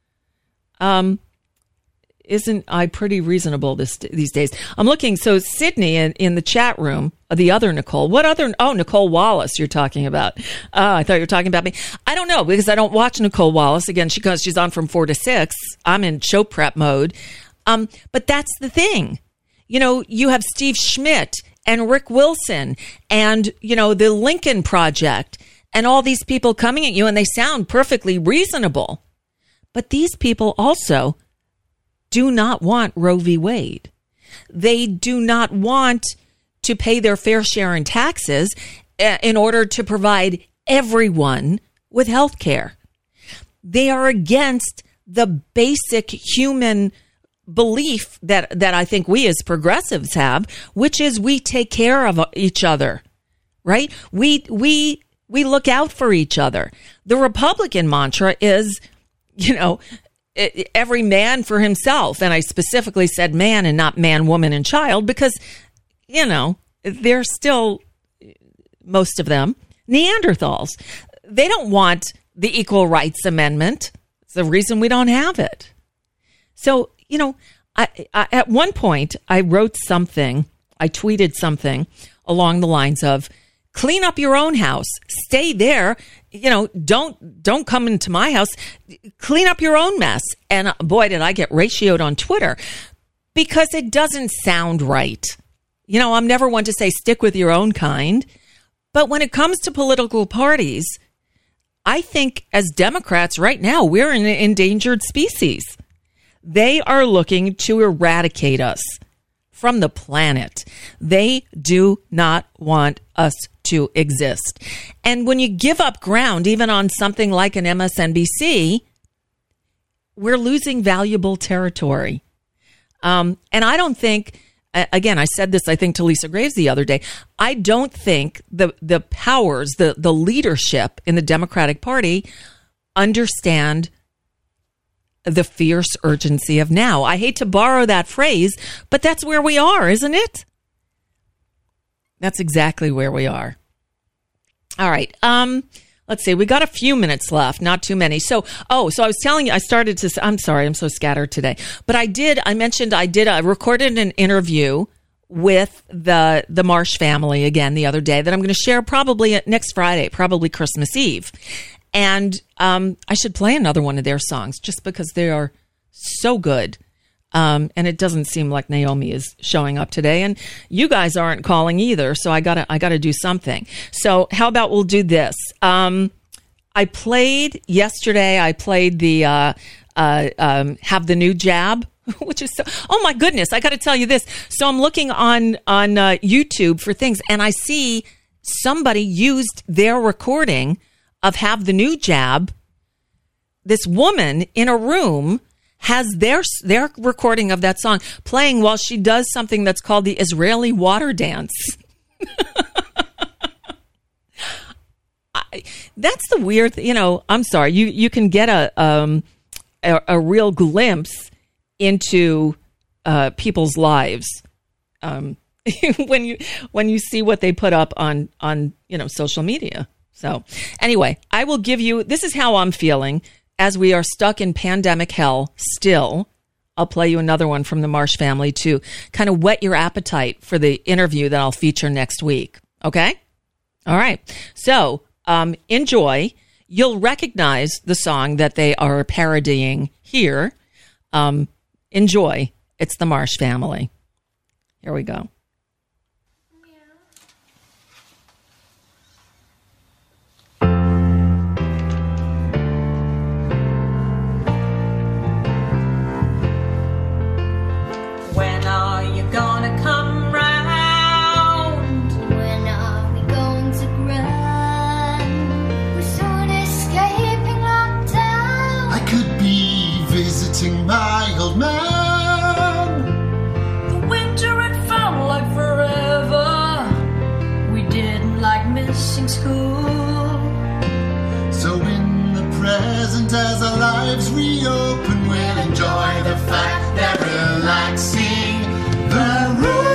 S3: Isn't I pretty reasonable these days? I'm looking. So Sydney in the chat room, the other Nicole. What other? Oh, Nicole Wallace you're talking about. I thought you were talking about me. I don't know because I don't watch Nicole Wallace. Again, she's on from 4 to 6. I'm in show prep mode. But that's the thing. You have Steve Schmidt and Rick Wilson and, the Lincoln Project and all these people coming at you, and they sound perfectly reasonable. But these people also do not want Roe v. Wade. They do not want to pay their fair share in taxes in order to provide everyone with health care. They are against the basic human belief that I think we as progressives have, which is we take care of each other, right? We look out for each other. The Republican mantra is, every man for himself. And I specifically said man and not man, woman, and child because, they're still, most of them, Neanderthals. They don't want the Equal Rights Amendment. It's the reason we don't have it. So, I at one point, I wrote something, I tweeted something along the lines of, clean up your own house, stay there, don't come into my house, clean up your own mess. And boy, did I get ratioed on Twitter because it doesn't sound right. I'm never one to say stick with your own kind. But when it comes to political parties, I think as Democrats right now, we're an endangered species. They are looking to eradicate us from the planet. They do not want us to exist. And when you give up ground, even on something like an MSNBC, we're losing valuable territory. And I don't think, again, I said this, I think, to Lisa Graves the other day. I don't think the powers, the leadership in the Democratic Party understand the fierce urgency of now. I hate to borrow that phrase, but that's where we are, isn't it? That's exactly where we are. All right. Let's see. We got a few minutes left, not too many. So I was telling you, I'm sorry, I'm so scattered today, but I recorded an interview with the Marsh family again the other day that I'm going to share probably next Friday, probably Christmas Eve. And I should play another one of their songs just because they are so good. And it doesn't seem like Naomi is showing up today, and you guys aren't calling either. So I gotta do something. So how about we'll do this? I played the Have the New Jab, which is so, oh my goodness, I got to tell you this. So I'm looking on YouTube for things, and I see somebody used their recording of Have the New Jab. This woman in a room has their recording of that song playing while she does something that's called the Israeli water dance. That's the weird, I'm sorry, you can get a real glimpse into people's lives when you see what they put up on social media. So anyway, I will give you, this is how I'm feeling as we are stuck in pandemic hell still. I'll play you another one from the Marsh family to kind of whet your appetite for the interview that I'll feature next week. Okay? All right. So enjoy. You'll recognize the song that they are parodying here. Enjoy. It's the Marsh family. Here we go.
S14: When are you gonna come round? When are we going to grind? We're soon escaping lockdown.
S15: I could be visiting my old man.
S14: The winter had felt like forever. We didn't like missing school.
S15: So in the present, as our lives reopen, we'll enjoy the fact that relaxing the rules.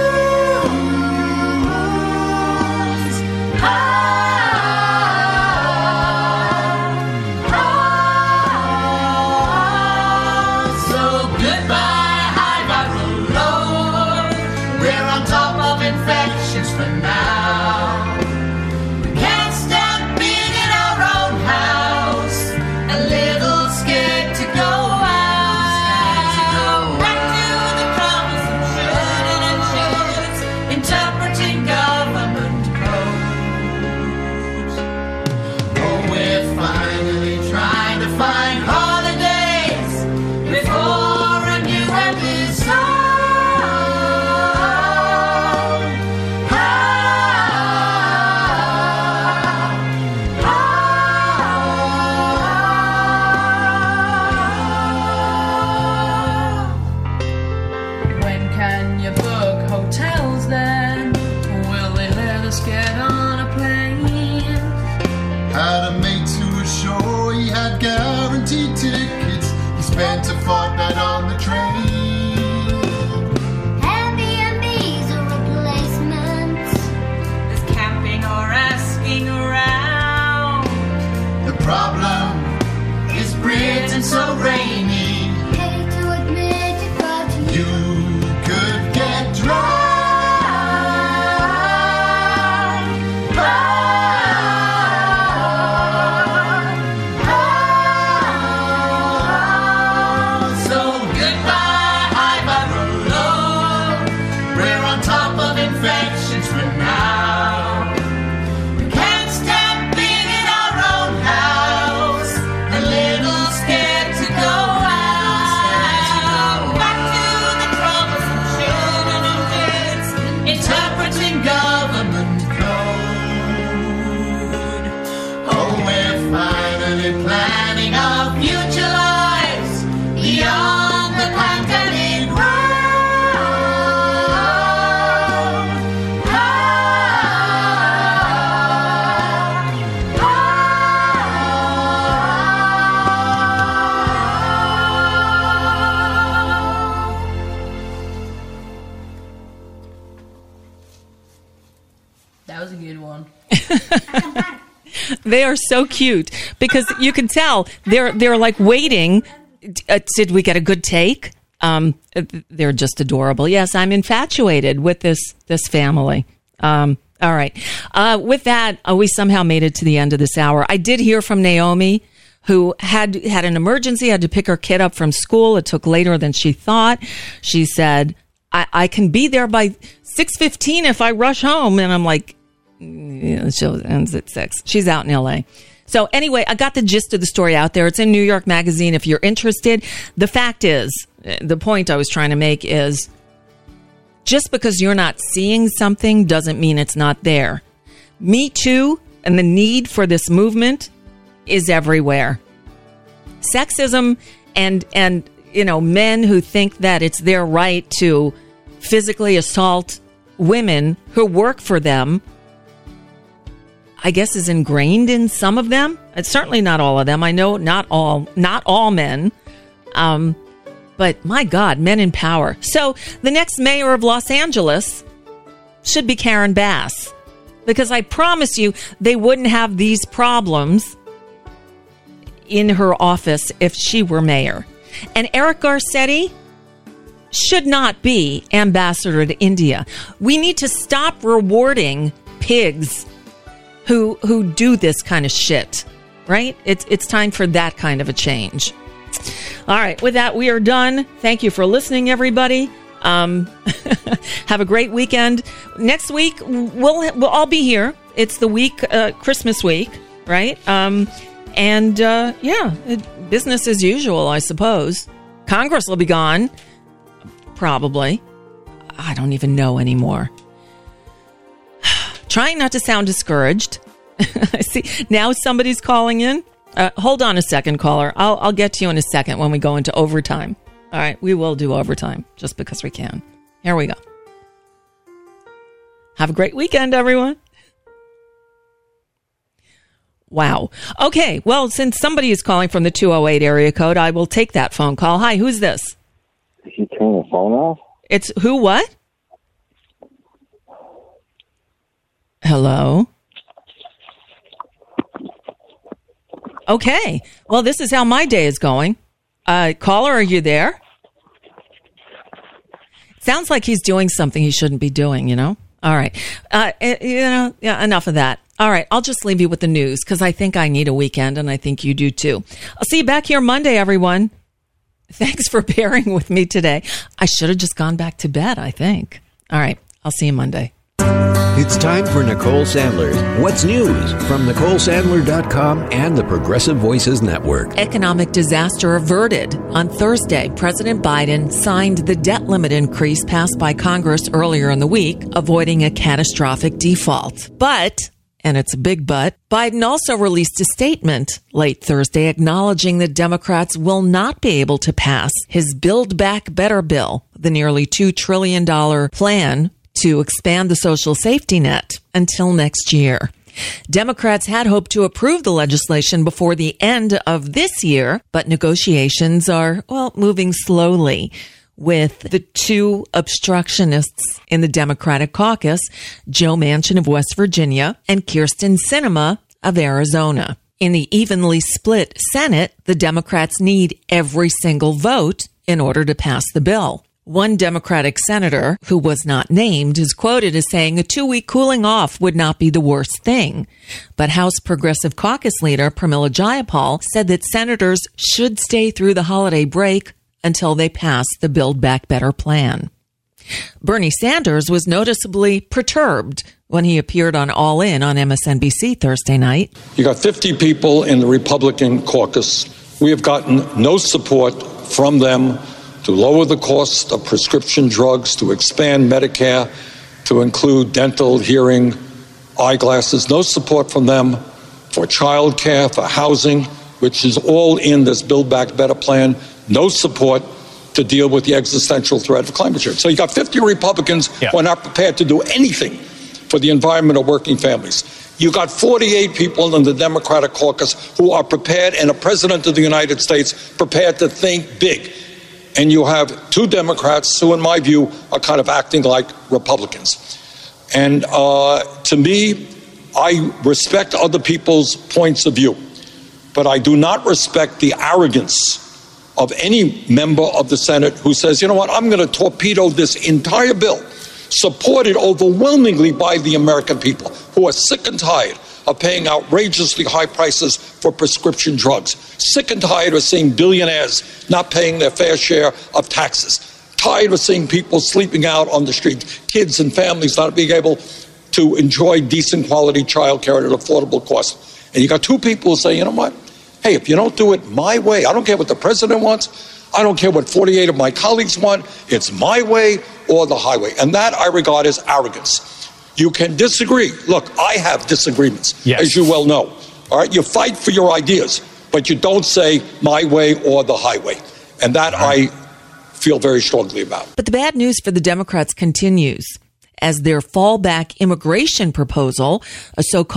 S14: So goodbye, high viral load. We're on top of infections for now. We can't stand being in our own house. A little scared to go out. Back to the promise of shouldn't and shoulds, interpreting government codes.
S15: Oh, we're finally trying to find holidays
S14: Before a new episode. When can you book hotels then? Will they let us get on a plane?
S15: Had a mate to assure he had guaranteed tickets. He spent a fortnight on the train.
S14: Airbnbs or replacements. There's camping or asking around.
S15: The problem is Britain so rainy.
S14: Hate to admit it, but
S15: You could get drowned.
S14: So goodbye, high viral load. We're on top of infections for now. We can't stand being in our own house. A little scared to go out. Back to the troublesome children and kids, interpreting government code.
S15: Oh, we're finally planning our future lives
S14: Beyond the pandemic road. That was a good one.
S3: They are so cute because you can tell they're like waiting. Did we get a good take? They're just adorable. Yes, I'm infatuated with this family. All right. With that, we somehow made it to the end of this hour. I did hear from Naomi, who had an emergency, had to pick her kid up from school. It took later than she thought. She said, I can be there by 6:15 if I rush home. And I'm like, yeah, the show ends at 6. She's out in LA. So anyway, I got the gist of the story out there. It's in New York Magazine if you're interested. The fact is, the point I was trying to make is, just because you're not seeing something doesn't mean it's not there. Me Too and the need for this movement is everywhere. Sexism and men who think that it's their right to physically assault women who work for them, I guess, is ingrained in some of them. It's certainly not all of them. I know not all men. But my God, men in power. So the next mayor of Los Angeles should be Karen Bass, because I promise you they wouldn't have these problems in her office if she were mayor. And Eric Garcetti should not be ambassador to India. We need to stop rewarding pigs who do this kind of shit, right? It's time for that kind of a change. All right, with that, we are done. Thank you for listening, everybody. Have a great weekend. Next week, we'll all be here. It's the week, Christmas week, right? Business as usual, I suppose. Congress will be gone. Probably. I don't even know anymore. Trying not to sound discouraged. I see now somebody's calling in. Hold on a second, caller. I'll get to you in a second when we go into overtime. All right, we will do overtime just because we can. Here we go. Have a great weekend, everyone. Wow. Okay, well, since somebody is calling from the 208 area code, I will take that phone call. Hi, who's this?
S16: Did you turn the phone off?
S3: It's who, what? Hello? Okay. Well, this is how my day is going. Caller, are you there? Sounds like he's doing something he shouldn't be doing, All right. Enough of that. All right. I'll just leave you with the news because I think I need a weekend and I think you do too. I'll see you back here Monday, everyone. Thanks for bearing with me today. I should have just gone back to bed, I think. All right. I'll see you Monday.
S17: It's time for Nicole Sandler's What's News from NicoleSandler.com and the Progressive Voices Network.
S3: Economic disaster averted. On Thursday, President Biden signed the debt limit increase passed by Congress earlier in the week, avoiding a catastrophic default. But, and it's a big but, Biden also released a statement late Thursday acknowledging that Democrats will not be able to pass his Build Back Better bill, the nearly $2 trillion plan to expand the social safety net until next year. Democrats had hoped to approve the legislation before the end of this year, but negotiations are, moving slowly with the two obstructionists in the Democratic caucus, Joe Manchin of West Virginia and Kyrsten Sinema of Arizona. In the evenly split Senate, the Democrats need every single vote in order to pass the bill. One Democratic senator, who was not named, is quoted as saying a 2-week cooling off would not be the worst thing. But House Progressive Caucus leader Pramila Jayapal said that senators should stay through the holiday break until they pass the Build Back Better plan. Bernie Sanders was noticeably perturbed when he appeared on All In on MSNBC Thursday night.
S5: You got 50 people in the Republican caucus. We have gotten no support from them to lower the cost of prescription drugs, to expand Medicare, to include dental, hearing, eyeglasses. No support from them for child care, for housing, which is all in this Build Back Better plan. No support to deal with the existential threat of climate change. So you got 50 Republicans who are not prepared to do anything for the environment of working families. You got 48 people in the Democratic caucus who are prepared, and a president of the United States prepared to think big. And you have two Democrats who, in my view, are kind of acting like Republicans. And to me, I respect other people's points of view, but I do not respect the arrogance of any member of the Senate who says, you know what, I'm going to torpedo this entire bill, supported overwhelmingly by the American people who are sick and tired of paying outrageously high prices for prescription drugs, sick and tired of seeing billionaires not paying their fair share of taxes, tired of seeing people sleeping out on the street, kids and families not being able to enjoy decent quality child care at an affordable cost. And you got two people who say, you know what, hey, if you don't do it my way, I don't care what the president wants, I don't care what 48 of my colleagues want, it's my way or the highway. And that I regard as arrogance. You can disagree. Look, I have disagreements, as you well know. All right, you fight for your ideas, but you don't say my way or the highway. And that I feel very strongly about.
S3: But the bad news for the Democrats continues as their fallback immigration proposal, a so-called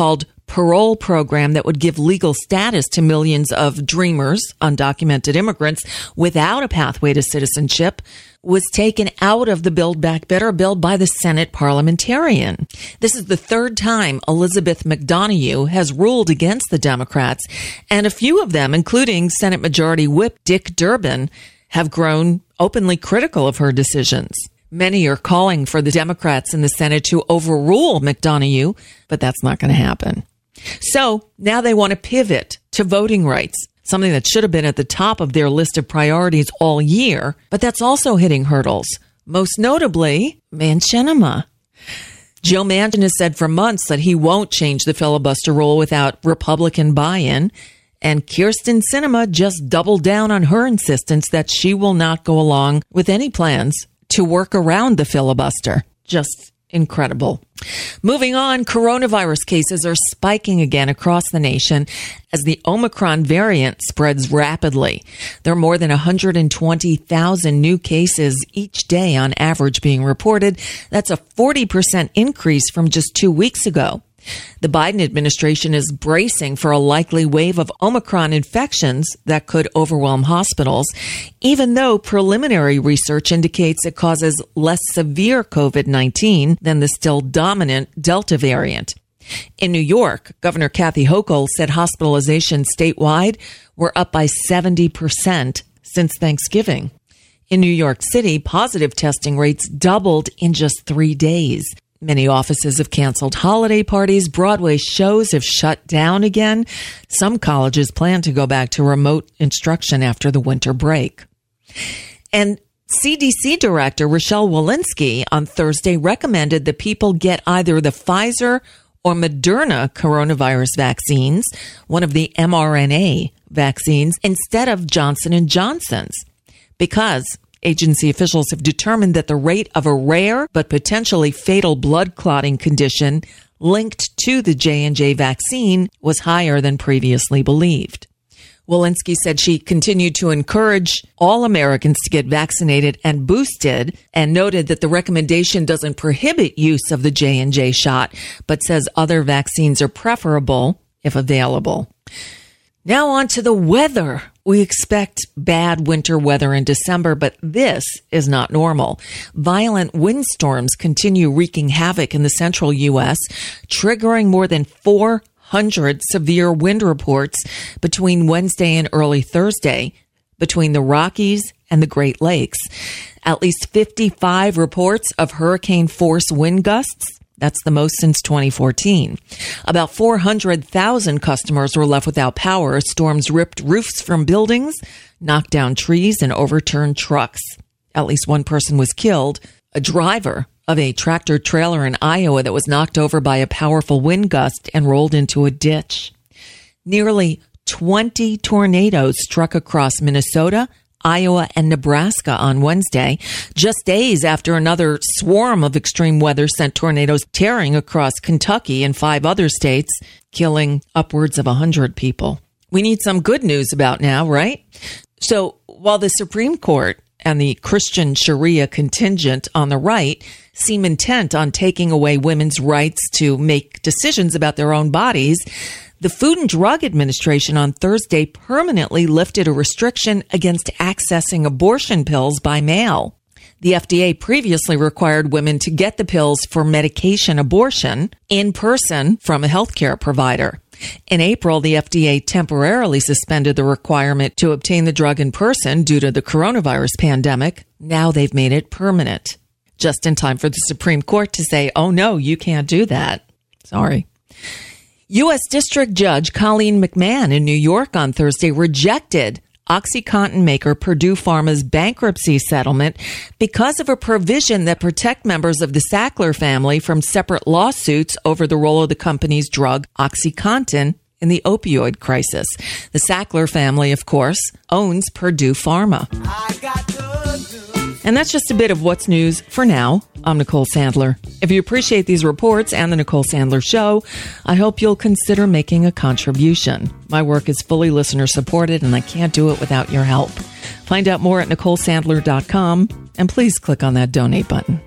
S3: parole program that would give legal status to millions of dreamers, undocumented immigrants, without a pathway to citizenship, was taken out of the Build Back Better bill by the Senate parliamentarian. This is the third time Elizabeth McDonough has ruled against the Democrats, and a few of them, including Senate Majority Whip Dick Durbin, have grown openly critical of her decisions. Many are calling for the Democrats in the Senate to overrule McDonough, but that's not going to happen. So now they want to pivot to voting rights, something that should have been at the top of their list of priorities all year, but that's also hitting hurdles, most notably Manchinima. Joe Manchin has said for months that he won't change the filibuster rule without Republican buy-in, and Kyrsten Sinema just doubled down on her insistence that she will not go along with any plans to work around the filibuster. Just incredible. Moving on, coronavirus cases are spiking again across the nation as the Omicron variant spreads rapidly. There are more than 120,000 new cases each day on average being reported. That's a 40% increase from just 2 weeks ago. The Biden administration is bracing for a likely wave of Omicron infections that could overwhelm hospitals, even though preliminary research indicates it causes less severe COVID-19 than the still dominant Delta variant. In New York, Governor Kathy Hochul said hospitalizations statewide were up by 70% since Thanksgiving. In New York City, positive testing rates doubled in just 3 days. Many offices have canceled holiday parties. Broadway shows have shut down again. Some colleges plan to go back to remote instruction after the winter break. And CDC Director Rochelle Walensky on Thursday recommended that people get either the Pfizer or Moderna coronavirus vaccines, one of the mRNA vaccines, instead of Johnson & Johnson's, because agency officials have determined that the rate of a rare but potentially fatal blood clotting condition linked to the J&J vaccine was higher than previously believed. Walensky said she continued to encourage all Americans to get vaccinated and boosted, and noted that the recommendation doesn't prohibit use of the J&J shot, but says other vaccines are preferable if available. Now on to the weather. We expect bad winter weather in December, but this is not normal. Violent windstorms continue wreaking havoc in the central U.S., triggering more than 400 severe wind reports between Wednesday and early Thursday between the Rockies and the Great Lakes. At least 55 reports of hurricane-force wind gusts. That's the most since 2014. About 400,000 customers were left without power as storms ripped roofs from buildings, knocked down trees, and overturned trucks. At least one person was killed, a driver of a tractor trailer in Iowa that was knocked over by a powerful wind gust and rolled into a ditch. Nearly 20 tornadoes struck across Minnesota, Iowa, and Nebraska on Wednesday, just days after another swarm of extreme weather sent tornadoes tearing across Kentucky and 5 other states, killing upwards of 100 people. We need some good news about now, right? So while the Supreme Court and the Christian Sharia contingent on the right seem intent on taking away women's rights to make decisions about their own bodies, the Food and Drug Administration on Thursday permanently lifted a restriction against accessing abortion pills by mail. The FDA previously required women to get the pills for medication abortion in person from a healthcare provider. In April, the FDA temporarily suspended the requirement to obtain the drug in person due to the coronavirus pandemic. Now they've made it permanent, just in time for the Supreme Court to say, oh no, you can't do that. Sorry. U.S. District Judge Colleen McMahon in New York on Thursday rejected OxyContin maker Purdue Pharma's bankruptcy settlement because of a provision that protect members of the Sackler family from separate lawsuits over the role of the company's drug OxyContin in the opioid crisis. The Sackler family, of course, owns Purdue Pharma. And that's just a bit of what's news for now. I'm Nicole Sandler. If you appreciate these reports and the Nicole Sandler Show, I hope you'll consider making a contribution. My work is fully listener supported, and I can't do it without your help. Find out more at NicoleSandler.com, and please click on that donate button.